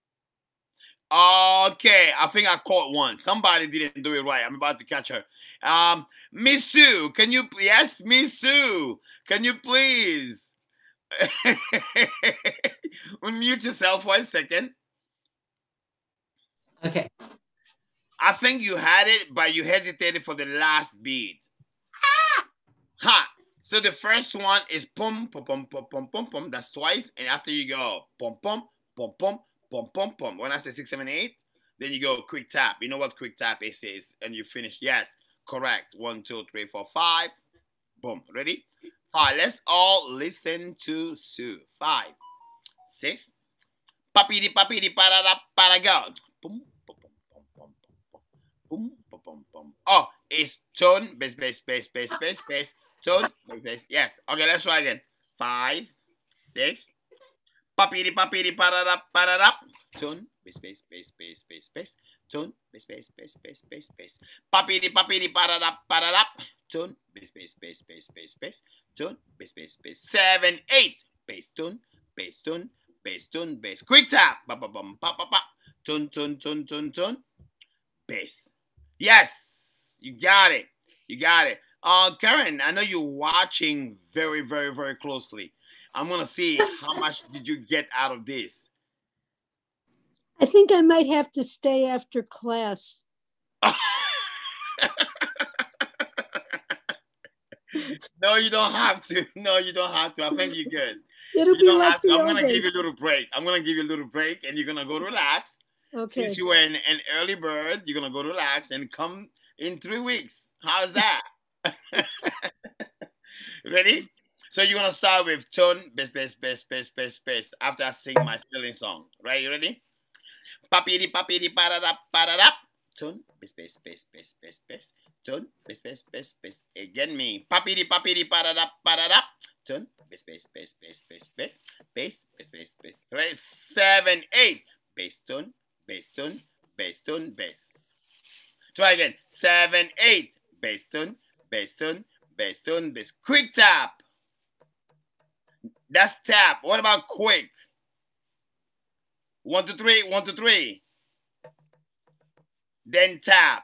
Okay, I think I caught one. Somebody didn't do it right. I'm about to catch her. Um, Miss Sue, can you, yes, Miss Sue, can you please unmute yourself for a second? Okay. I think you had it, but you hesitated for the last beat. Ha! So the first one is pum, pum, pum, pum, pum, pum, pum. That's twice. And after you go pum, pum, pum, pum, pum, pum, pum. When I say six, seven, eight, then you go quick tap. You know what quick tap is, is and you finish. Yes, correct. One, two, three, four, five. Boom. Ready? Five. Let's all listen to Sue. Five, six. Papidi, papidi, parada, para, go. Boom, boom, boom, boom, boom, boom, boom, boom, boom, boom. Oh, it's tone, bass, bass, bass, bass, bass, bass. Tone, bass, bass. Yes. Okay, let's try again. Five, six. Papidi, papidi, parada, parada. Tone, bass, bass, bass, bass, bass, bass. Tone, bass, bass, bass, bass, bass, bass. Papidi, papidi, parada, parada. Tone, bass, bass, bass, bass, bass, bass. Tone, bass, bass, bass. Seven, eight. Bass, tone, bass, tone, bass, tone, bass. Quick tap. Ba, ba, bum, pa, pa, pa. Tone, tone, tone, tone, tone. Bass. Yes, you got it. You got it. Uh, Karen, I know you're watching very, very, very closely. I'm gonna see how much did you get out of this. I think I might have to stay after class. No, you don't have to. No, you don't have to. I think you're good. It'll You be don't like have to. the I'm old gonna give you days. a little break. I'm gonna give you a little break, and you're gonna go relax. Okay. Since you were an, an early bird, you're gonna go relax and come in three weeks. How's that? Ready? So you're gonna start with tone, bass, bass, bass, bass, bass, bass. After I sing my Stilling song, right? You ready? Papiri, papiri, parada, parada. Tone, bass, bass, bass, bass, bass, bass. Tone, bass, bass, bass, bass. Again, me. Papiri, papiri, parada, parada. Tone, bass, bass, bass, bass, bass, bass, bass, bass, bass, bass. Right? Seven, eight. Bass tone, bass tone, bass tone, bass. Try again. Seven, eight. Bass tone, bass tone, bass tone, bass. Quick tap. That's tap. What about quick? One, two, three, one, two, three. Then tap.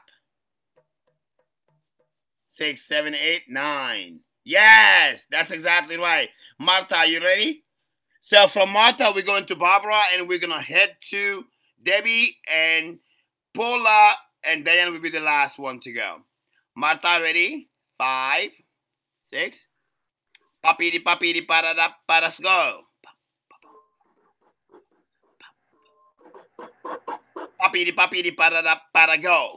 Six, seven, eight, nine. Yes, that's exactly right. Martha, are you ready? So from Martha, we're going to Barbara, and we're going to head to Debbie, and Paula, and Diane will be the last one to go. Martha, ready? Five, six. Papiri, papiri, parada, paras, go. Papiri, papiri, parada, para, go.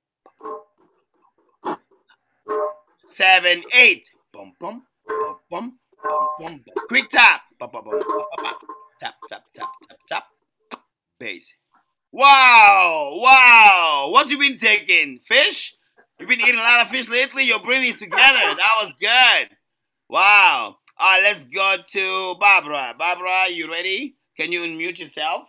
Seven, eight. Bum, bum, bum, bum, bum, bum, bum. Quick tap. Bum, bum, bum, bum, bum. Tap, tap, tap, tap, tap. Bass. Wow, wow. What you been taking? Fish? You've been eating a lot of fish lately? Your brain is together. That was good. Wow. All right, let's go to Barbara. Barbara, you ready? Can you unmute yourself?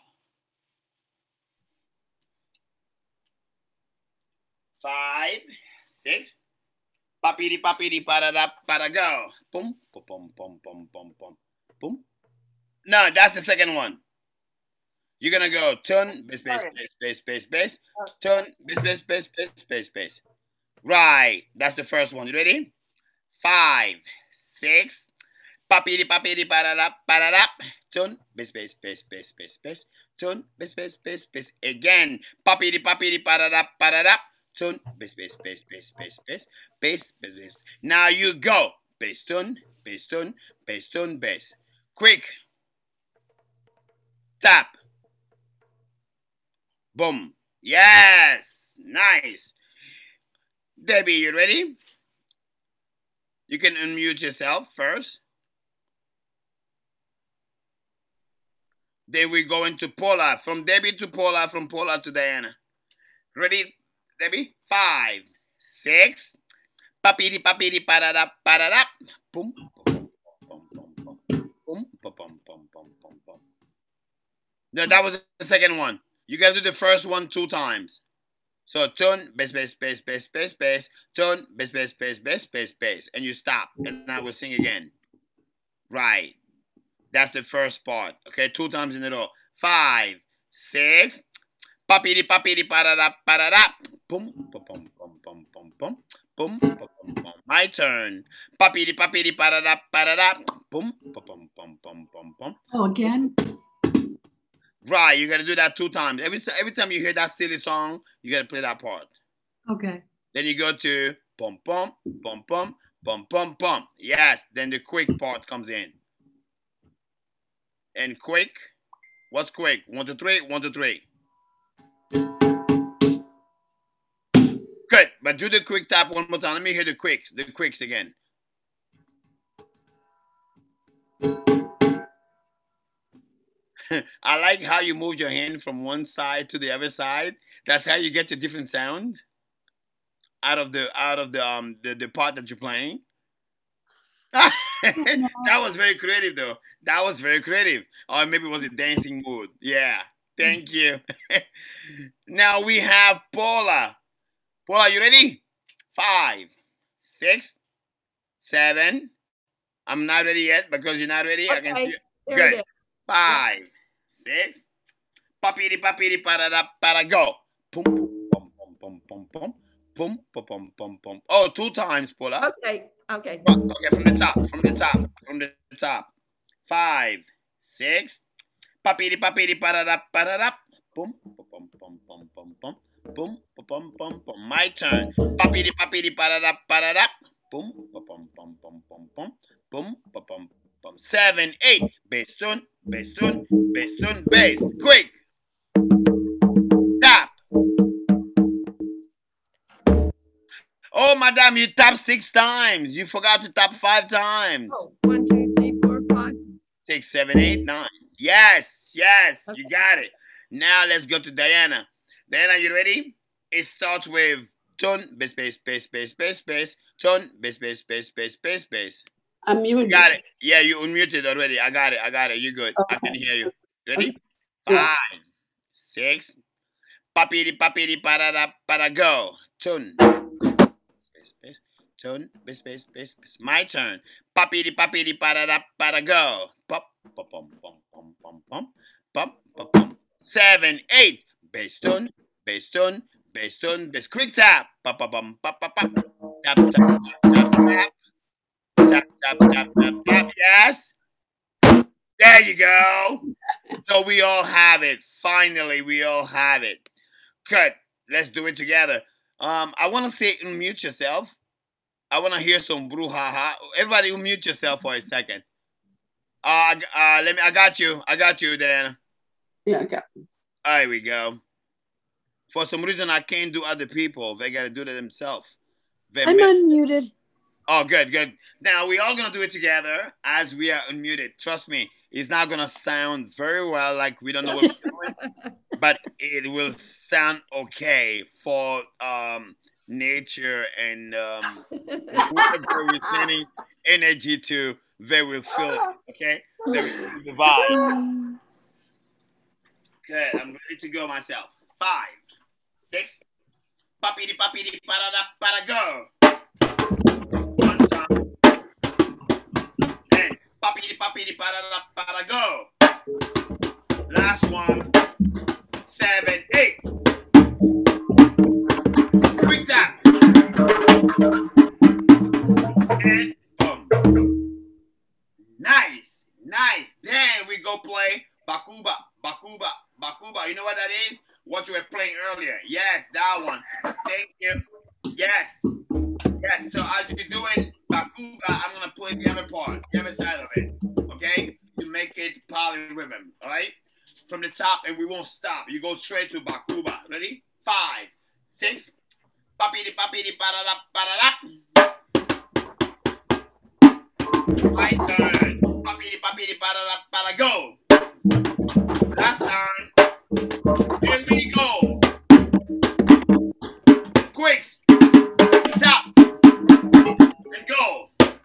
Five, six. Papiri, papiri, parada, para, go. Boom, boom, boom, boom, boom, boom, boom, boom. No, that's the second one. You're gonna go turn, bass, bass, bass, bass, bass, bass. Turn, bass, bass, bass, bass, bass, bass. Right, that's the first one. You ready? Five, six. Papiri, papiri, parada, parada. Turn, bass, bass, bass, bass, bass, bass. Turn, bass, bass, bass, bass. Again. Papiri, papiri, parada, parada. Turn, bass, bass, bass, bass, bass, bass, bass, bass, bass. Now you go. Bass, turn, bass, turn, bass, turn, bass. Quick. Tap. Boom. Yes. Nice. Debbie, you ready? You can unmute yourself first. Then we go into Paula. From Debbie to Paula, from Paula to Diana. Ready, Debbie? Five, six. Papiri, papiri, parada, parada. Boom, boom, boom, boom, boom, boom, boom, boom, boom, boom, boom, boom. No, that was the second one. You gotta do the first one two times. So turn, bass, bass, bass, bass, bass, bass. Turn, bass, bass, bass, bass, bass, bass. And you stop. And I will sing again. Right. That's the first part. Okay, two times in a row. Five, six. Papiri, papiri, parada, parada. Boom, boom, boom, boom, boom, boom, boom. Boom, boom, boom, boom. My turn. Papiri, papiri, parada, parada. Boom, boom, boom, boom, boom, boom, boom. Oh, again? Right, you gotta do that two times. Every every time you hear that silly song, you gotta play that part. Okay. Then you go to bum bum bum bum bum bum bum. Yes. Then the quick part comes in. And quick, what's quick? One two three, one two three. Good. But do the quick tap one more time. Let me hear the quicks. The quicks again. I like how you move your hand from one side to the other side. That's how you get your different sound out of the out of the um the, the part that you're playing. That was very creative though. That was very creative. Or maybe it was a dancing mood. Yeah. Thank you. Now we have Paula. Paula, you ready? Five, six, seven. I'm not ready yet because you're not ready. Okay. I can see you. There Good. it is. Five, six, papiri papiri parada para go. Pum pum pum pum pum pum pum pum pum pum pum. Oh, two times, Paula. Okay, okay. Okay, from the top, from the top, from the top. Five, six, papiri papiri parada parada. Boom, boom, boom, boom, boom, boom, boom, boom, boom, boom. My turn. Papidi, papidi, parada, parada. Boom, boom, boom, boom, boom, boom, boom, boom, boom, boom. Seven, eight. Bass tune, bass tune, bass tune, bass. Quick. Tap. Oh, madam, you tapped six times. You forgot to tap five times. Oh, one, two, three, four, five. Six, seven, eight, nine. Yes, yes, you got it. Now let's go to Diana. Diana, you ready? It starts with tone, bass, bass, bass, bass, bass, bass, tone, bass, bass, bass, bass, bass, bass. I'm You muted. got it. Yeah, you unmuted already. I got it. I got it. You're good. I can hear you. Ready? Yeah. Five, six, papiri, papiri, parada, para, go. Tone. Space, space. Tone, bass, bass, bass, bass. My turn. Papiri, papiri, parada, para, go. Pop, pop, pom, pom, pom, pom, pom. Pop, pop, pom. Seven, eight. Bass tone, bass tone, bass tone, bass. Quick tap. Pop, pop, pom, pop, pop, pop. Tap, tap, tap, tap, tap. Tap, tap, tap, tap, tap. Yes. There you go. So we all have it. Finally, we all have it. Good. Let's do it together. Um, I want to say unmute yourself. I want to hear some brouhaha. Everybody unmute yourself for a second. Uh, uh, let me. I got you. I got you, Dan. Yeah, okay. There we go. For some reason, I can't do other people. They got to do it themselves. They I'm miss- unmuted. Oh, good, good. Now, we all going to do it together as we are unmuted. Trust me, it's not going to sound very well like we don't know what we're doing, but it will sound okay for um, nature and um, whoever we're sending energy to, they will feel it, okay? They will feel the vibe. Good, I'm ready to go myself. Five, six, papidi, papidi, parada, para, go. One time. And papidi, papidi, parada, para, go. Last one. Seven, eight. Quick tap. And boom. Nice, nice. Then we go play Bakuba, Bakuba, Bakuba. You know what that is? What you were playing earlier. Yes, that one. Thank you. Yes. Yes. So as you're doing Bakuba, I'm gonna play the other part, the other side of it. Okay? To make it polyrhythm. Alright? From the top, and we won't stop. You go straight to Bakuba. Ready? Five, six, papidi papidi parada parada. My turn. Papidi papidi parada para, go. Last time. Here we go. Quicks. Tap. And go.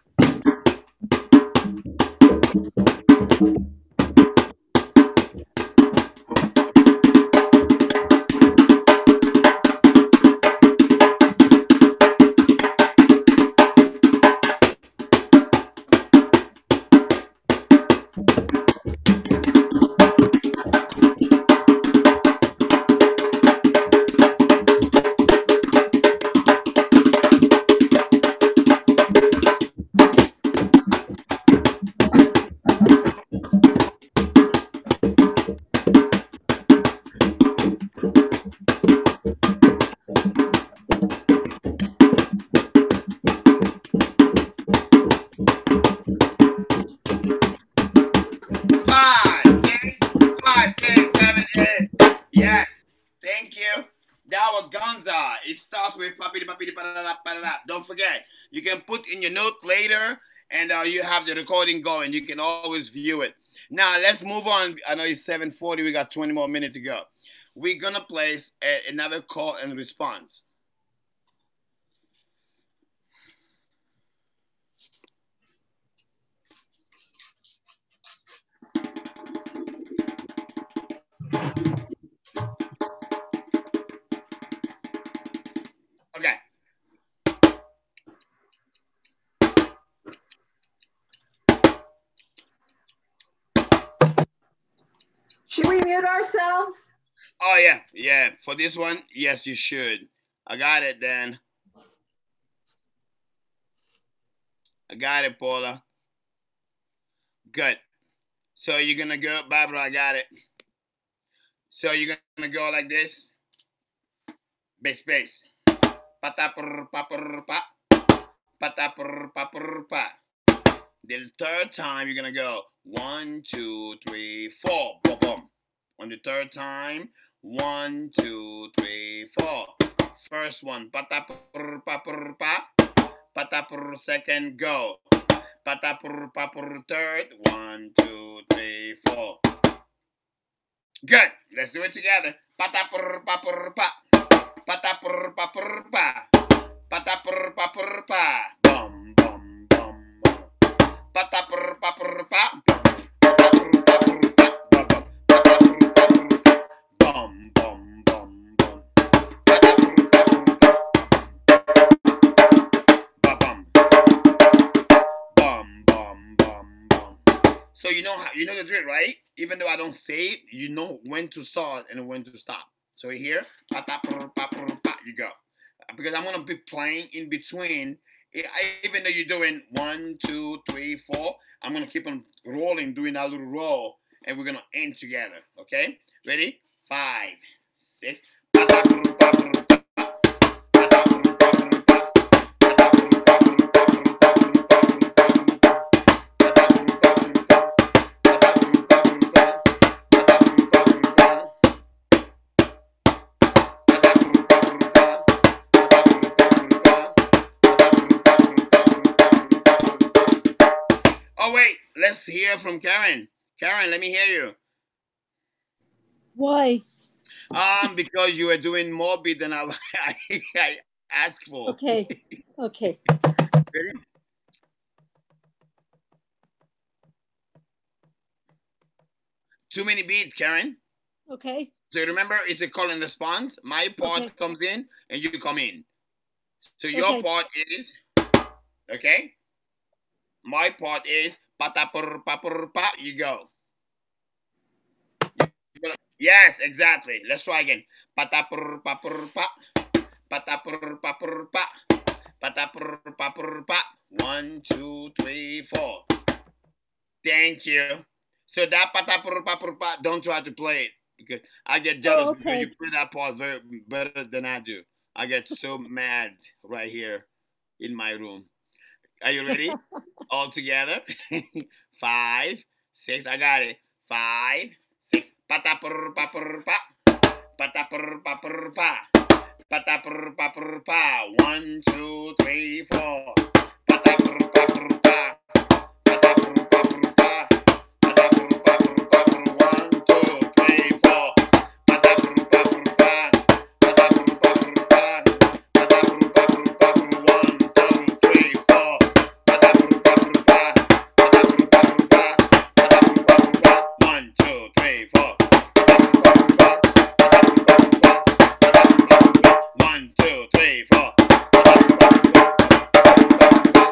Five, six, five, six, seven, eight. Yes. Thank you. That was Gonza. It starts with papidi papidi parada parada. Don't forget, you can put in your note later, and uh, you have the recording going. You can always view it. Now let's move on. I know it's seven forty. We got twenty more minutes to go. We're gonna place a, another call and response. Okay. Should we mute ourselves? Oh yeah, yeah. For this one, yes, you should. I got it, Dan. I got it, Paula. Good. So you're gonna go, Barbara. I got it. So you're gonna go like this. Bass, bass. Patapur papur pa. Patapur papur pa. The third time you're gonna go one, two, three, four. Boom, boom. On the third time, one, two, three, four. First one, patapur papur pa. Patapur second, go. Patapur papur third, one, two, three, four. Good. Let's do it together. Patapur papur pa. Patapur papur pa. Patapur papur pa. Bum bum bum bum. Patapur papur pa. Patapur papur pa. Patapur papur pa. Bum bum bum bum. Patapur papur pa. Bum bum bum bum bum. So you know how you know the drill, right? Even though I don't say it, you know when to start and when to stop. So here, patapur papur pa, you go. Because I'm gonna be playing in between. Even though you're doing one, two, three, four, I'm gonna keep on rolling, doing that little roll, and we're gonna end together. Okay? Ready? Five, six. Patapur papur pa. Patapur papur pa. Patapur papur papur papur papur papur pa. Patapur papur pa. Patapur papur pa. Patapur papur pa. Patapur papur pa. Oh wait, let's hear from Karen. Karen, let me hear you. Why? Um, because you were doing more beat than I, I, I asked for. Okay. Okay. Ready? Too many beats, Karen. Okay. So remember, it's a call and response. My part Okay. comes in and you come in. So your Okay. part is, okay? My part is patapur papur pa, you go. Yes, exactly. Let's try again. Patapur papur pa. Patapur papur pa. Patapur papur pa. One, two, three, four. Thank you. So that patapur papur pa, don't try to play it. Because I get jealous Oh, because okay. you play that part very better than I do. I get so mad right here in my room. Are you ready? All together. Five, six. I got it. Five, six. Patapur papur pa. Patapur papur pa. Patapur papur pa. One, two, three, four. Patapur papur pa. Patapur papur pa. Patapur papur papur. One, two, three, four. Patapur papur pa. Patapur papur pa. Patapur papur papur. One, two, three, four. Patapur papur pa. Patapur papur pa. Patapur papur pa. One, two, three, four. Patapur papur pa. Patapur papur pa. Patapur papur pa. One, two, three, four. Patapur papur pa. Patapur papur pa.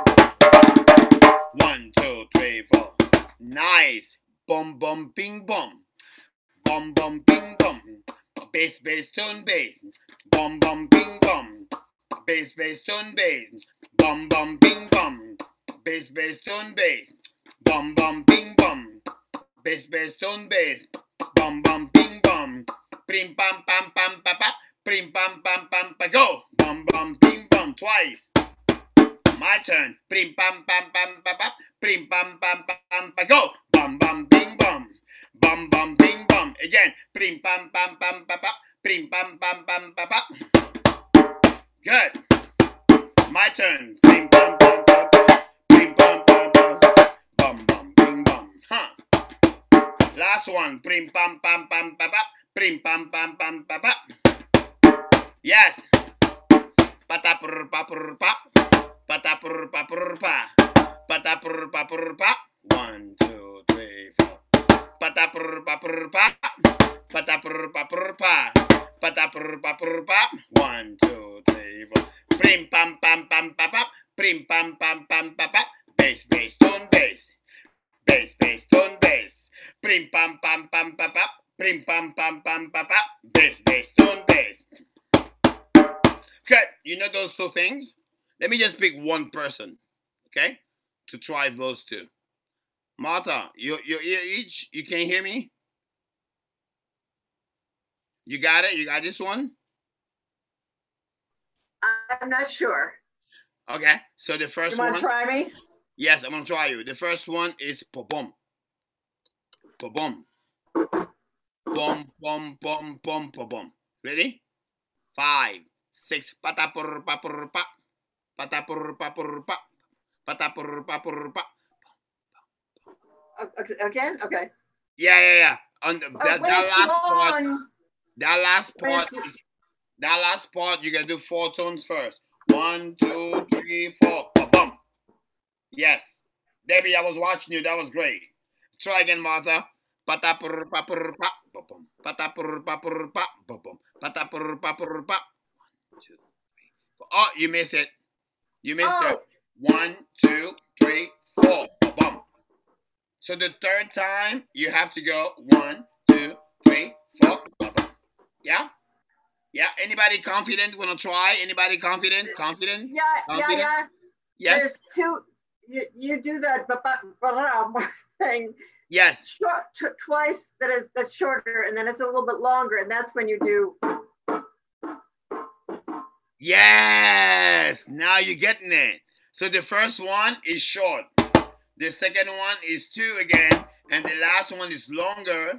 One, two, three, four. Nice. Bum bum ping bum. Bum bum ping bum. Bass bass tone bass. Bum bum ping bum. Bass bass tone bass. Bum bum ping bum. Bass bass tone bass. Bum bum ping bum. Bass bass tone bass. Bum bum ping bum. Prim pam pam pam pa pa. Prim pam pam pam pa go. Bum bum ping bum twice. My turn. Prim pam pam pam pa pa. Prim pam pam pam pa go. Bum bum ping bum. Bum bum ping bum. Again. Prim pam pam pam pa pa. Prim pam pam pam pa pa. Good. My turn. Prim pam pam pam pam. Prim pam pam pam. Bum bum ping bum. Huh. Last one. Prim pam pam pam pa pa. Prim pam pam pam pa pa. Yes. Patapur papur pa. Patapur papur pa. Patapur papur pa. One, two, three, four. Patapur papur pa. Patapur papur pa. Patapur papur pa. One, two, three, four. Prim pam pam pam pa pa. Prim pam pam pam pa pa. Bass bass tone bass. Bass bass tone bass. Prim pam pam pam pa pa. Prim pam pam pam pa pa. Bass bass tone bass. Okay, you know those two things? Let me just pick one person, okay, to try those two. Martha, you you each you can hear me? You got it? You got this one? I'm not sure. Okay. So the first You want one. to try me? Yes, I'm gonna try you. The first one is pa-bum. Pa-bum. Bum, bum, bum, bum, pa-bum. Ready? Five, six, patapurpa-purpa. Patapurpa-purpa. Patapurpa-purpa. Again? Okay. Yeah, yeah, yeah. On the, Oh, that, when that it's last part, long, that last when part it's- is that last part. You gotta do four tones first. One, two, three, four. Pa-bum. Yes, Debbie, I was watching you. That was great. Try again, Martha. Patapurpa purpa. Pa-bum. Patapurpa purpa. Pa-bum. Patapurpa purpa. One, two, three, four. Oh, you missed it. You missed Oh. it. One, two, three, four. Pa-bum. So the third time, you have to go one, two, three, four. Pa-bum. Yeah? Yeah? Anybody confident? Wanna try? Anybody confident? Confident? yeah, yeah, Confident? yeah. Yes? There's two, you, you do that ba- ba- ba- thing Yes. short, tw- twice that is that's shorter, and then it's a little bit longer, and that's when you do. Yes, now you're getting it. So the first one is short. The second one is two again. And the last one is longer.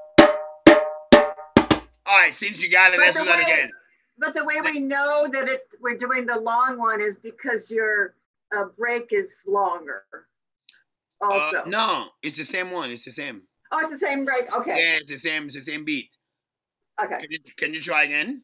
All right, since you got it, But let's the do that way- again. But the way we know that it we're doing the long one is because your uh, break is longer. Also. Uh, no, it's the same one. It's the same. Oh, it's the same break. Okay. Yeah, it's the same. It's the same beat. Okay. Can you, can you try again?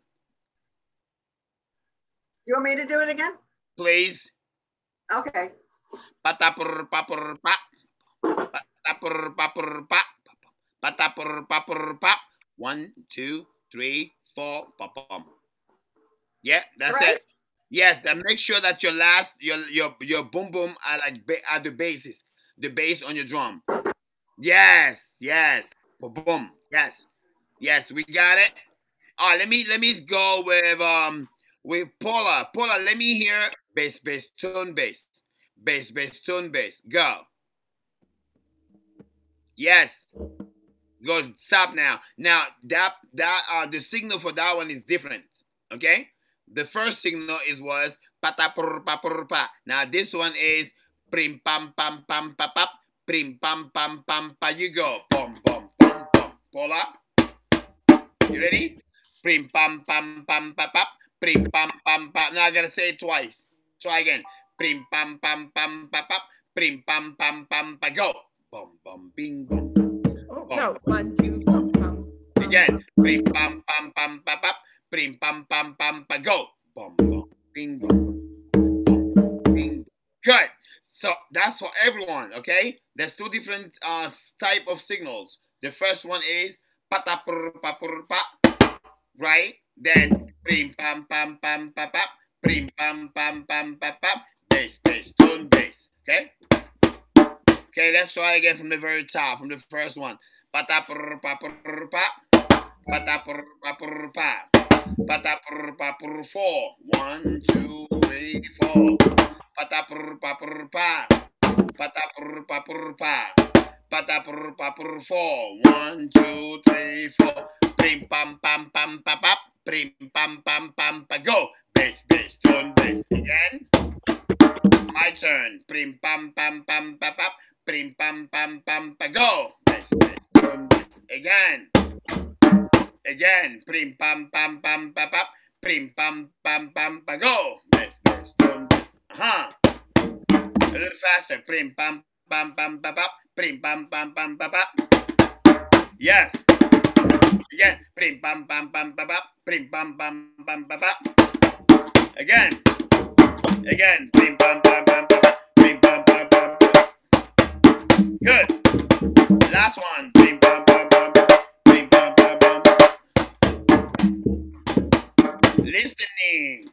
You want me to do it again? Please. Okay. Patapurpapurpa. Patapurpapurpa. Patapurpapurpa. One, two, three, four. Pa-pum. Yeah, that's Right. it. Yes, then make sure that your last, your your your boom boom are like ba- are the bases, the bass on your drum. Yes, yes, boom, yes, yes, we got it. All right, let me let me go with um with Paula. Paula, let me hear bass, bass, tone, bass, bass, bass, tone, bass. Go. Yes. Go. Stop now. Now that that uh the signal for that one is different. Okay. The first signal is was patapurpapurpa. Now this one is prim pam pam pam pa pap prim pam pam pam pa. You go pom pom pom pom. Paula, you ready? Prim pam pam pam pa pap prim pam pam pam. Now I gotta say it twice. Try again. Prim pam pam pam pa pap prim pam pam pam pa. Go bum bum bing bum. Oh, no, one, two, pum, pum. Again. Prim pam pam pam pa pap. Prim pam pam pam pa. Go. Bum bum bing bum. Bum, bing. Good. So that's for everyone. Okay. There's two different uh type of signals. The first one is patapurpapurpa. Right. Then prim pam pam pam pa pap. Prim pam pam pam pa pap. Bass bass tone bass. Okay. Okay. Let's try again from the very top. From the first one. Patapurpapurpa. Patapurpapurpa. Patapurpapur four. One, two, three, four. Patapurpapurpa. Patapurpapurpa. Patapurpapur four. One, two, three, four. Prim pam pam pam pa pap. Prim pam pam pam pa. Go. Bass, bass, tone, bass. Again. My turn. Prim pam pam pam pa pap. Prim pam pam pam pa. Go. Bass, bass, tone, bass. Again. Again, prim pam pam pam pa pap, prim pam pam pam pa. Go. Bass, bass, tone, bass. Uh huh. A little faster. Prim pam pam pam pa pap, prim pam pam pam pa pap. Yeah. Again, prim pam pam pam pa pap, prim pam pam pam pa pap. Again. Again, prim pam pam pam pa pap, prim pam pam pam pa pap. Good. Last one. Prim pam pam pam pa pap, prim pam pam pam pa pap. Listening.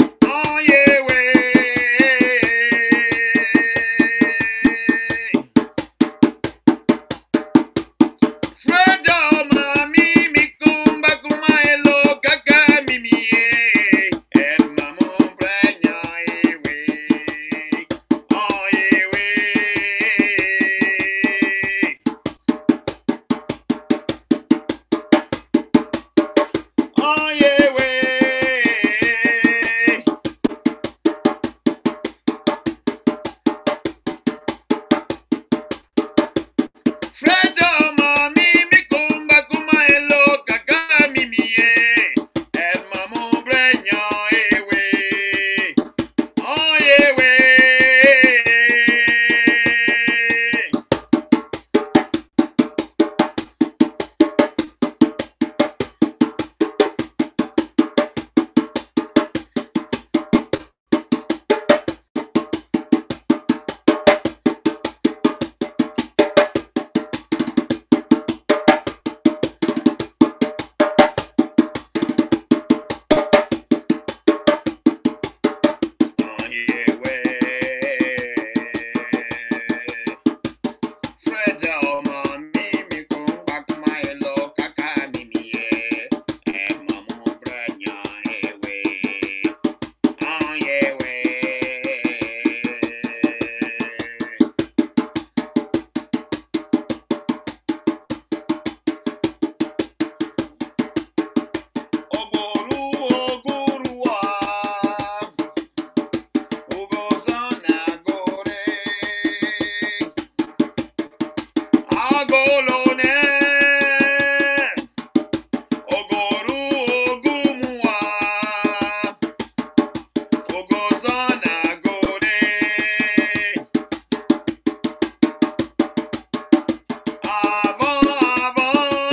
Oh yeah, way. Agolone. Ogoru ogumwa. Ogozana gore. Abo abo.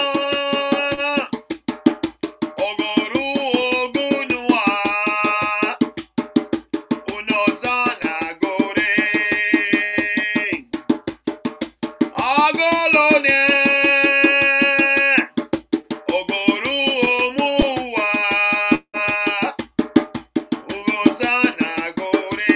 Ogoru ogunwa. Unozana gore. Agolone. Ogoru omuwa. Ugozana gore.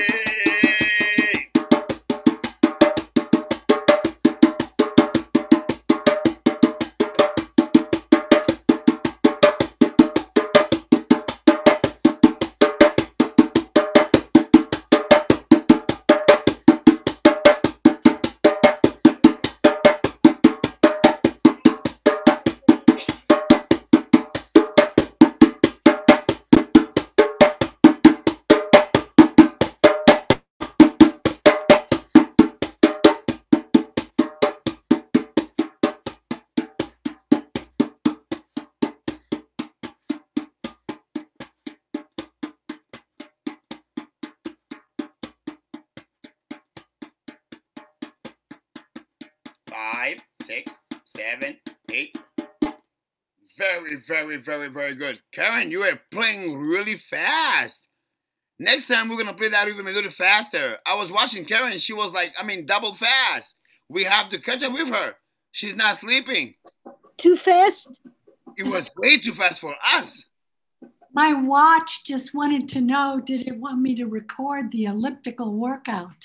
Five, six, seven, eight. Very, very, very, very good. Karen, you are playing really fast. Next time we're gonna play that even a little faster. I was watching Karen, she was like, I mean, double fast. We have to catch up with her. She's not sleeping. Too fast? It was way too fast for us. My watch just wanted to know, did it want me to record the elliptical workout?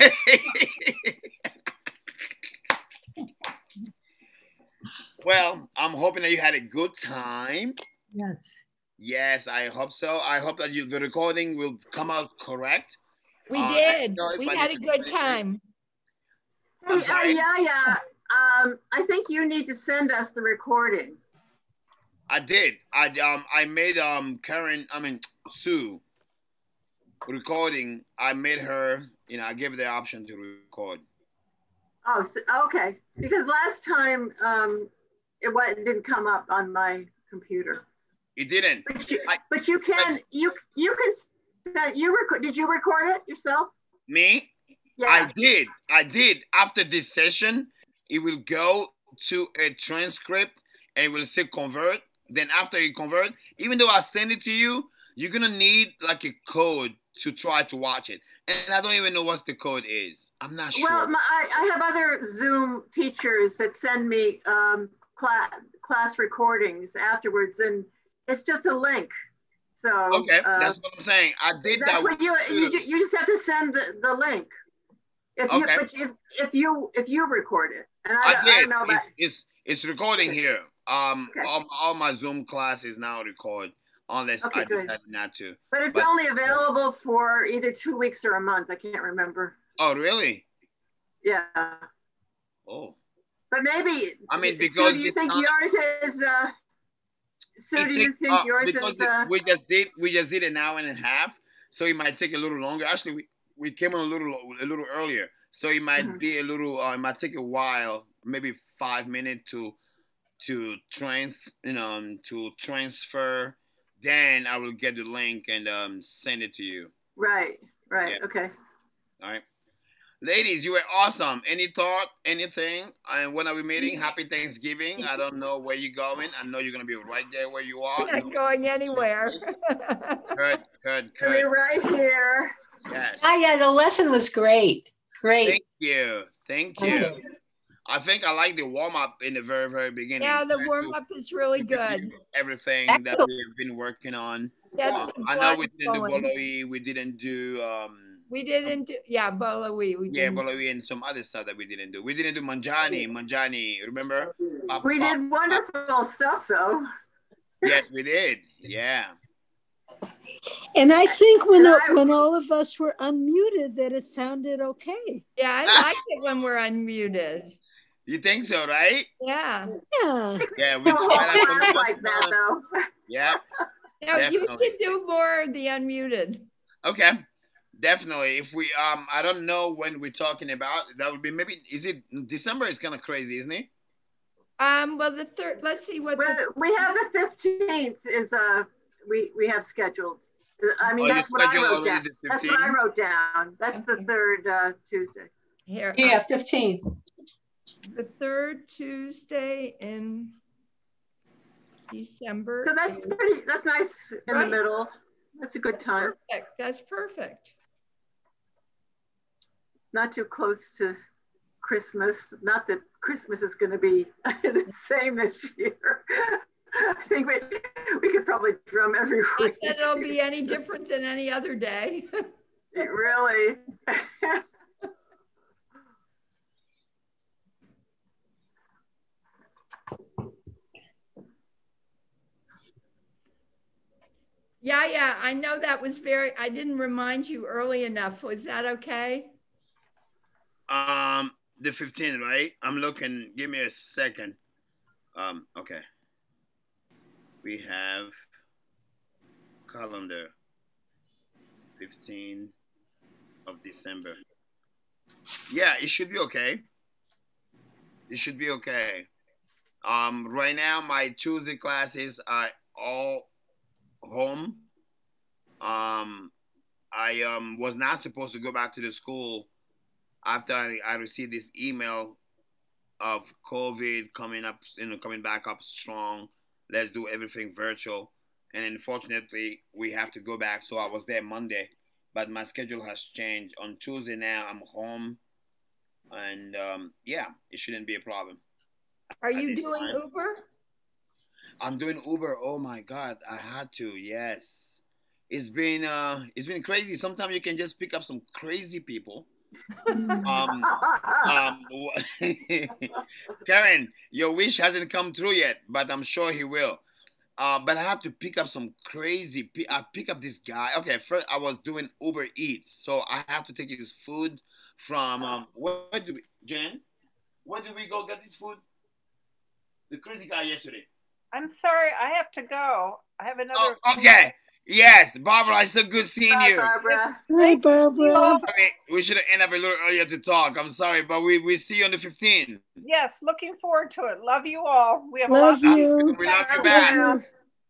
Well, I'm hoping that you had a good time. Yes. Yes, I hope so. I hope that you, the recording will come out correct. We Uh, I did. don't know if We I had a need to good say time. I'm Hey, uh, sorry? yeah, yeah. Um, I think you need to send us the recording. I did. I um I made um Karen, I mean Sue recording. I made her, you know, I gave her the option to record. Oh, so, okay. Because last time um, it wa- didn't come up on my computer. It didn't. But you, I- but you can you you can send- you record. Did you record it yourself? Me? Yeah. I did. I did. After this session, it will go to a transcript and it will say convert. Then after you convert, even though I send it to you, you're gonna need like a code to try to watch it. And I don't even know what the code is. I'm not sure. Well, my, I, I have other Zoom teachers that send me um, class class recordings afterwards, and it's just a link. So Okay, uh, that's what I'm saying. I did that's that. what you you, too. ju- you just have to send the, the link. If you Okay. but if if you if you record it, and I, I don't- I did. don't know about It's, it's it's recording here. Um, Okay. all, all my Zoom classes now record, unless Okay, I good. decide not to. but it's but- only available for either two weeks or a month. I can't remember. Oh, really? Yeah, Oh, but maybe. I mean, Sue, because do you this think time- yours is? Uh, Sue, It do you takes- think uh, yours because is? the- Uh, we just did we just did an hour and a half, so it might take a little longer. Actually, we, we came on a little a little earlier, so it might Mhm. be a little. Uh, it might take a while, maybe five minutes to to trans you know um, to transfer. Then I will get the link and um, send it to you. right, right. Yeah. Okay. All right. Ladies, you were awesome. Any thought, anything? And when are we meeting? Happy Thanksgiving. I don't know where you're going. I know you're going to be right there where you are. We're not going anywhere. Good, good, I'll be good. right here. Yes. Oh, yeah, the lesson was great. Great. Thank you. Thank you. Okay. I think I like the warm up in the very, very beginning. Yeah, the Trying to warm up is really good. review Everything that Excellent. we've been working on. That's Uh, the I know we blood didn't do flowing. Boloi. We didn't do, um, We didn't do, yeah, Bola, we, we yeah, didn't. Boloi and some other stuff that we didn't do. We didn't do Manjani. Manjani, remember? Pop- We pop- did wonderful stuff, though. Yes, we did. Yeah. And I think when And I- when all of us were unmuted, that it sounded okay. Yeah, I like it when we're unmuted. You think so, right? Yeah. Yeah. Yeah, we The whole tried that class some- like that, though. Yeah. No, you Definitely. should do more of the unmuted. Okay. Definitely. If we um I don't know when we're talking about. That would be maybe is it December is kind of crazy, isn't it? Um, well, the third, let's see what the, We have the fifteenth is, uh, we, we have scheduled. I mean, Oh, you that's what I scheduled wrote already down. the That's what I fifteenth? wrote down. That's the Okay. third uh, Tuesday. here, Yeah, fifteenth. the third Tuesday in December. So that's is pretty, that's nice in Right. the middle. That's a good time. Perfect. That's perfect. Not too close to Christmas. Not that Christmas is going to be the same this year. I think we, we could probably drum every Not week. that it'll be any different than any other day. Really. Yeah, yeah, I know that was very, I didn't remind you early enough. Was that okay? Um, the fifteenth, right? I'm looking. Give me a second. Um, okay. We have calendar fifteenth of December. Yeah, it should be okay. It should be okay. Um, right now my Tuesday classes are all home. Um, I um was not supposed to go back to the school after I, I received this email of COVID coming up, you know, coming back up strong. Let's do everything virtual. And unfortunately, we have to go back. So I was there Monday, but my schedule has changed. On Tuesday now, I'm home. And um, yeah, it shouldn't be a problem. Are At you this doing time. Uber? I'm doing Uber. Oh my God, I had to. Yes, it's been uh, it's been crazy. Sometimes you can just pick up some crazy people. Um, um, Karen, your wish hasn't come true yet, but I'm sure he will. Uh, but I have to pick up some crazy. pe- I pick up this guy. Okay, first I was doing Uber Eats, so I have to take his food from um. Where, where do we, Jen? Where did we go get this food? The crazy guy yesterday. I'm sorry, I have to go. I have another. Oh, okay. Yes, Barbara, it's so good seeing Bye, you. Barbara. Hi, Barbara. Sorry, we should have ended up a little earlier to talk. I'm sorry, but we we see you on the fifteenth. Yes, looking forward to it. Love you all. We have Love a lot. you. We love you Love back. you.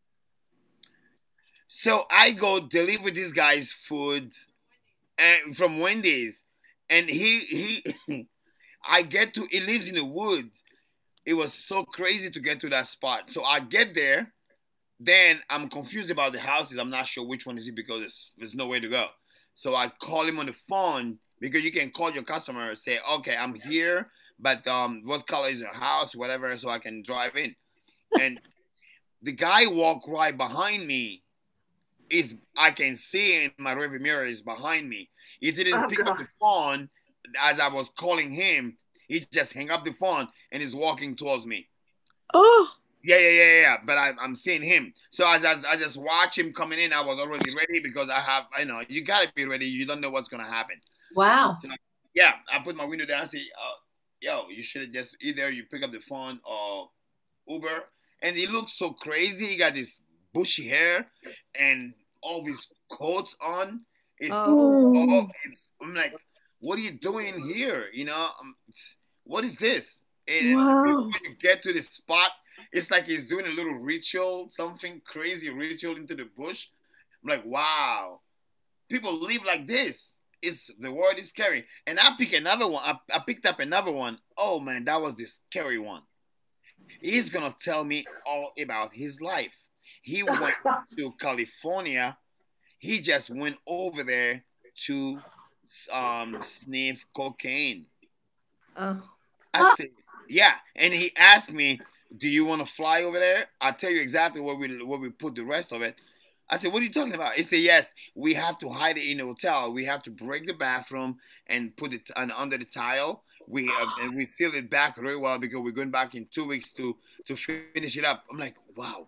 So I go deliver this guy's food and from Wendy's, and he he I get to he lives in the woods. It was so crazy to get to that spot. So I get there, then I'm confused about the houses. I'm not sure which one is it because there's, there's nowhere to go. So I call him on the phone because you can call your customer and say, okay, I'm here, but um, what color is your house, whatever, so I can drive in. And the guy walked right behind me. Is I can see in my rearview mirror is behind me. He didn't Oh, pick up God. the phone as I was calling him. He just hung up the phone and is walking towards me. Oh, Yeah, yeah, yeah, yeah. But I, I'm seeing him. So as, as I just watch him coming in, I was already ready because I have, I know, you gotta be ready. You don't know what's gonna happen. Wow. So yeah, I put my window down and say, uh, yo, you should have just either you pick up the phone or Uber. And he looks so crazy. He got this bushy hair and all these coats on. It's, Oh. oh, it's I'm like, what are you doing here? You know, um, it's- what is this? And Wow. before you get to the spot, it's like he's doing a little ritual, something crazy ritual into the bush. I'm like, wow, people live like this. It's the world is scary. And I pick another one. I, I picked up another one. Oh man, that was the scary one. He's gonna tell me all about his life. He went to California. He just went over there to um, sniff cocaine. Oh. I said, yeah. And he asked me, do you want to fly over there? I'll tell you exactly where we where we put the rest of it. I said, what are you talking about? He said, yes, we have to hide it in a hotel. We have to break the bathroom and put it on, under the tile. We uh, and we seal it back very well because we're going back in two weeks to to finish it up. I'm like, wow.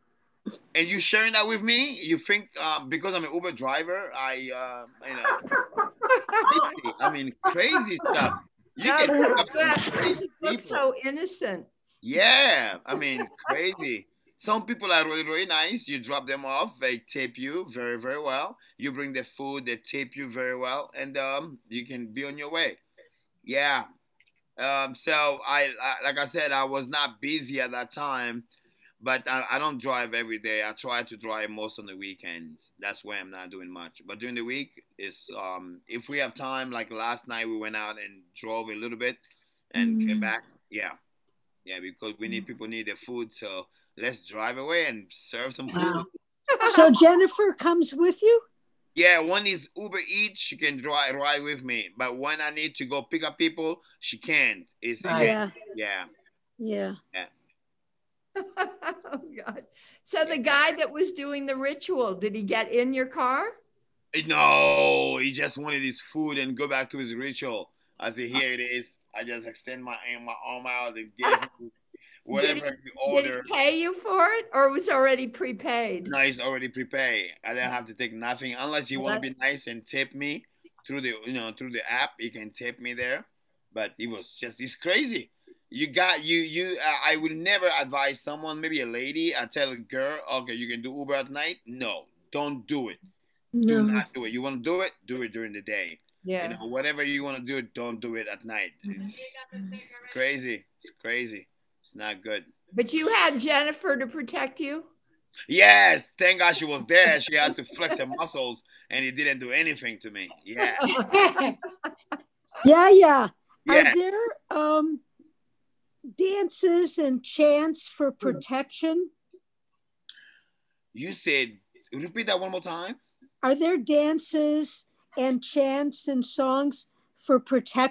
And you sharing that with me? You think uh, because I'm an Uber driver, I uh, you know, crazy. I mean, crazy stuff. You No, can pick that, up some that crazy looks people. so innocent. Yeah, I mean, crazy. Some people are really, really nice. You drop them off, they tip you very, very well. You bring the food, they tip you very well, and um, you can be on your way. Yeah, Um, so I, I, like I said, I was not busy at that time, but I, I don't drive every day. I try to drive most on the weekends. That's why I'm not doing much. But during the week, is um, if we have time, like last night, we went out and drove a little bit and came Mm. back. Yeah, yeah, because we need people need their food, so let's drive away and serve some food. Wow. So Jennifer comes with you? Yeah, one is Uber Eats. She can drive ride with me, but when I need to go pick up people, she can't. It's Right. yeah, Yeah, yeah. yeah. Oh God. So the guy that was doing the ritual, did he get in your car? No, he just wanted his food and go back to his ritual. I said, here it is. I just extend my my arm out and give him whatever Did he Did ordered. he pay you for it, or it was already prepaid? No, it's already prepaid. I don't have to take nothing unless you Well, want to be that's- nice and tip me through the you know through the app. You can tip me there, but it was just it's crazy. You got you you. Uh, I would never advise someone, maybe a lady. I tell a girl, okay, you can do Uber at night. No, don't do it. Do No. not do it. You want to do it? Do it during the day. Yeah. You know, whatever you want to do, don't do it at night. It's, it's crazy. It's crazy. It's not good. But you had Jennifer to protect you? Yes, thank God she was there. She had to flex her muscles, and it didn't do anything to me. Yeah, Yeah, yeah. Are yeah. there um dances and chants for protection? You said repeat that one more time. Are there dances and chants and songs for protection?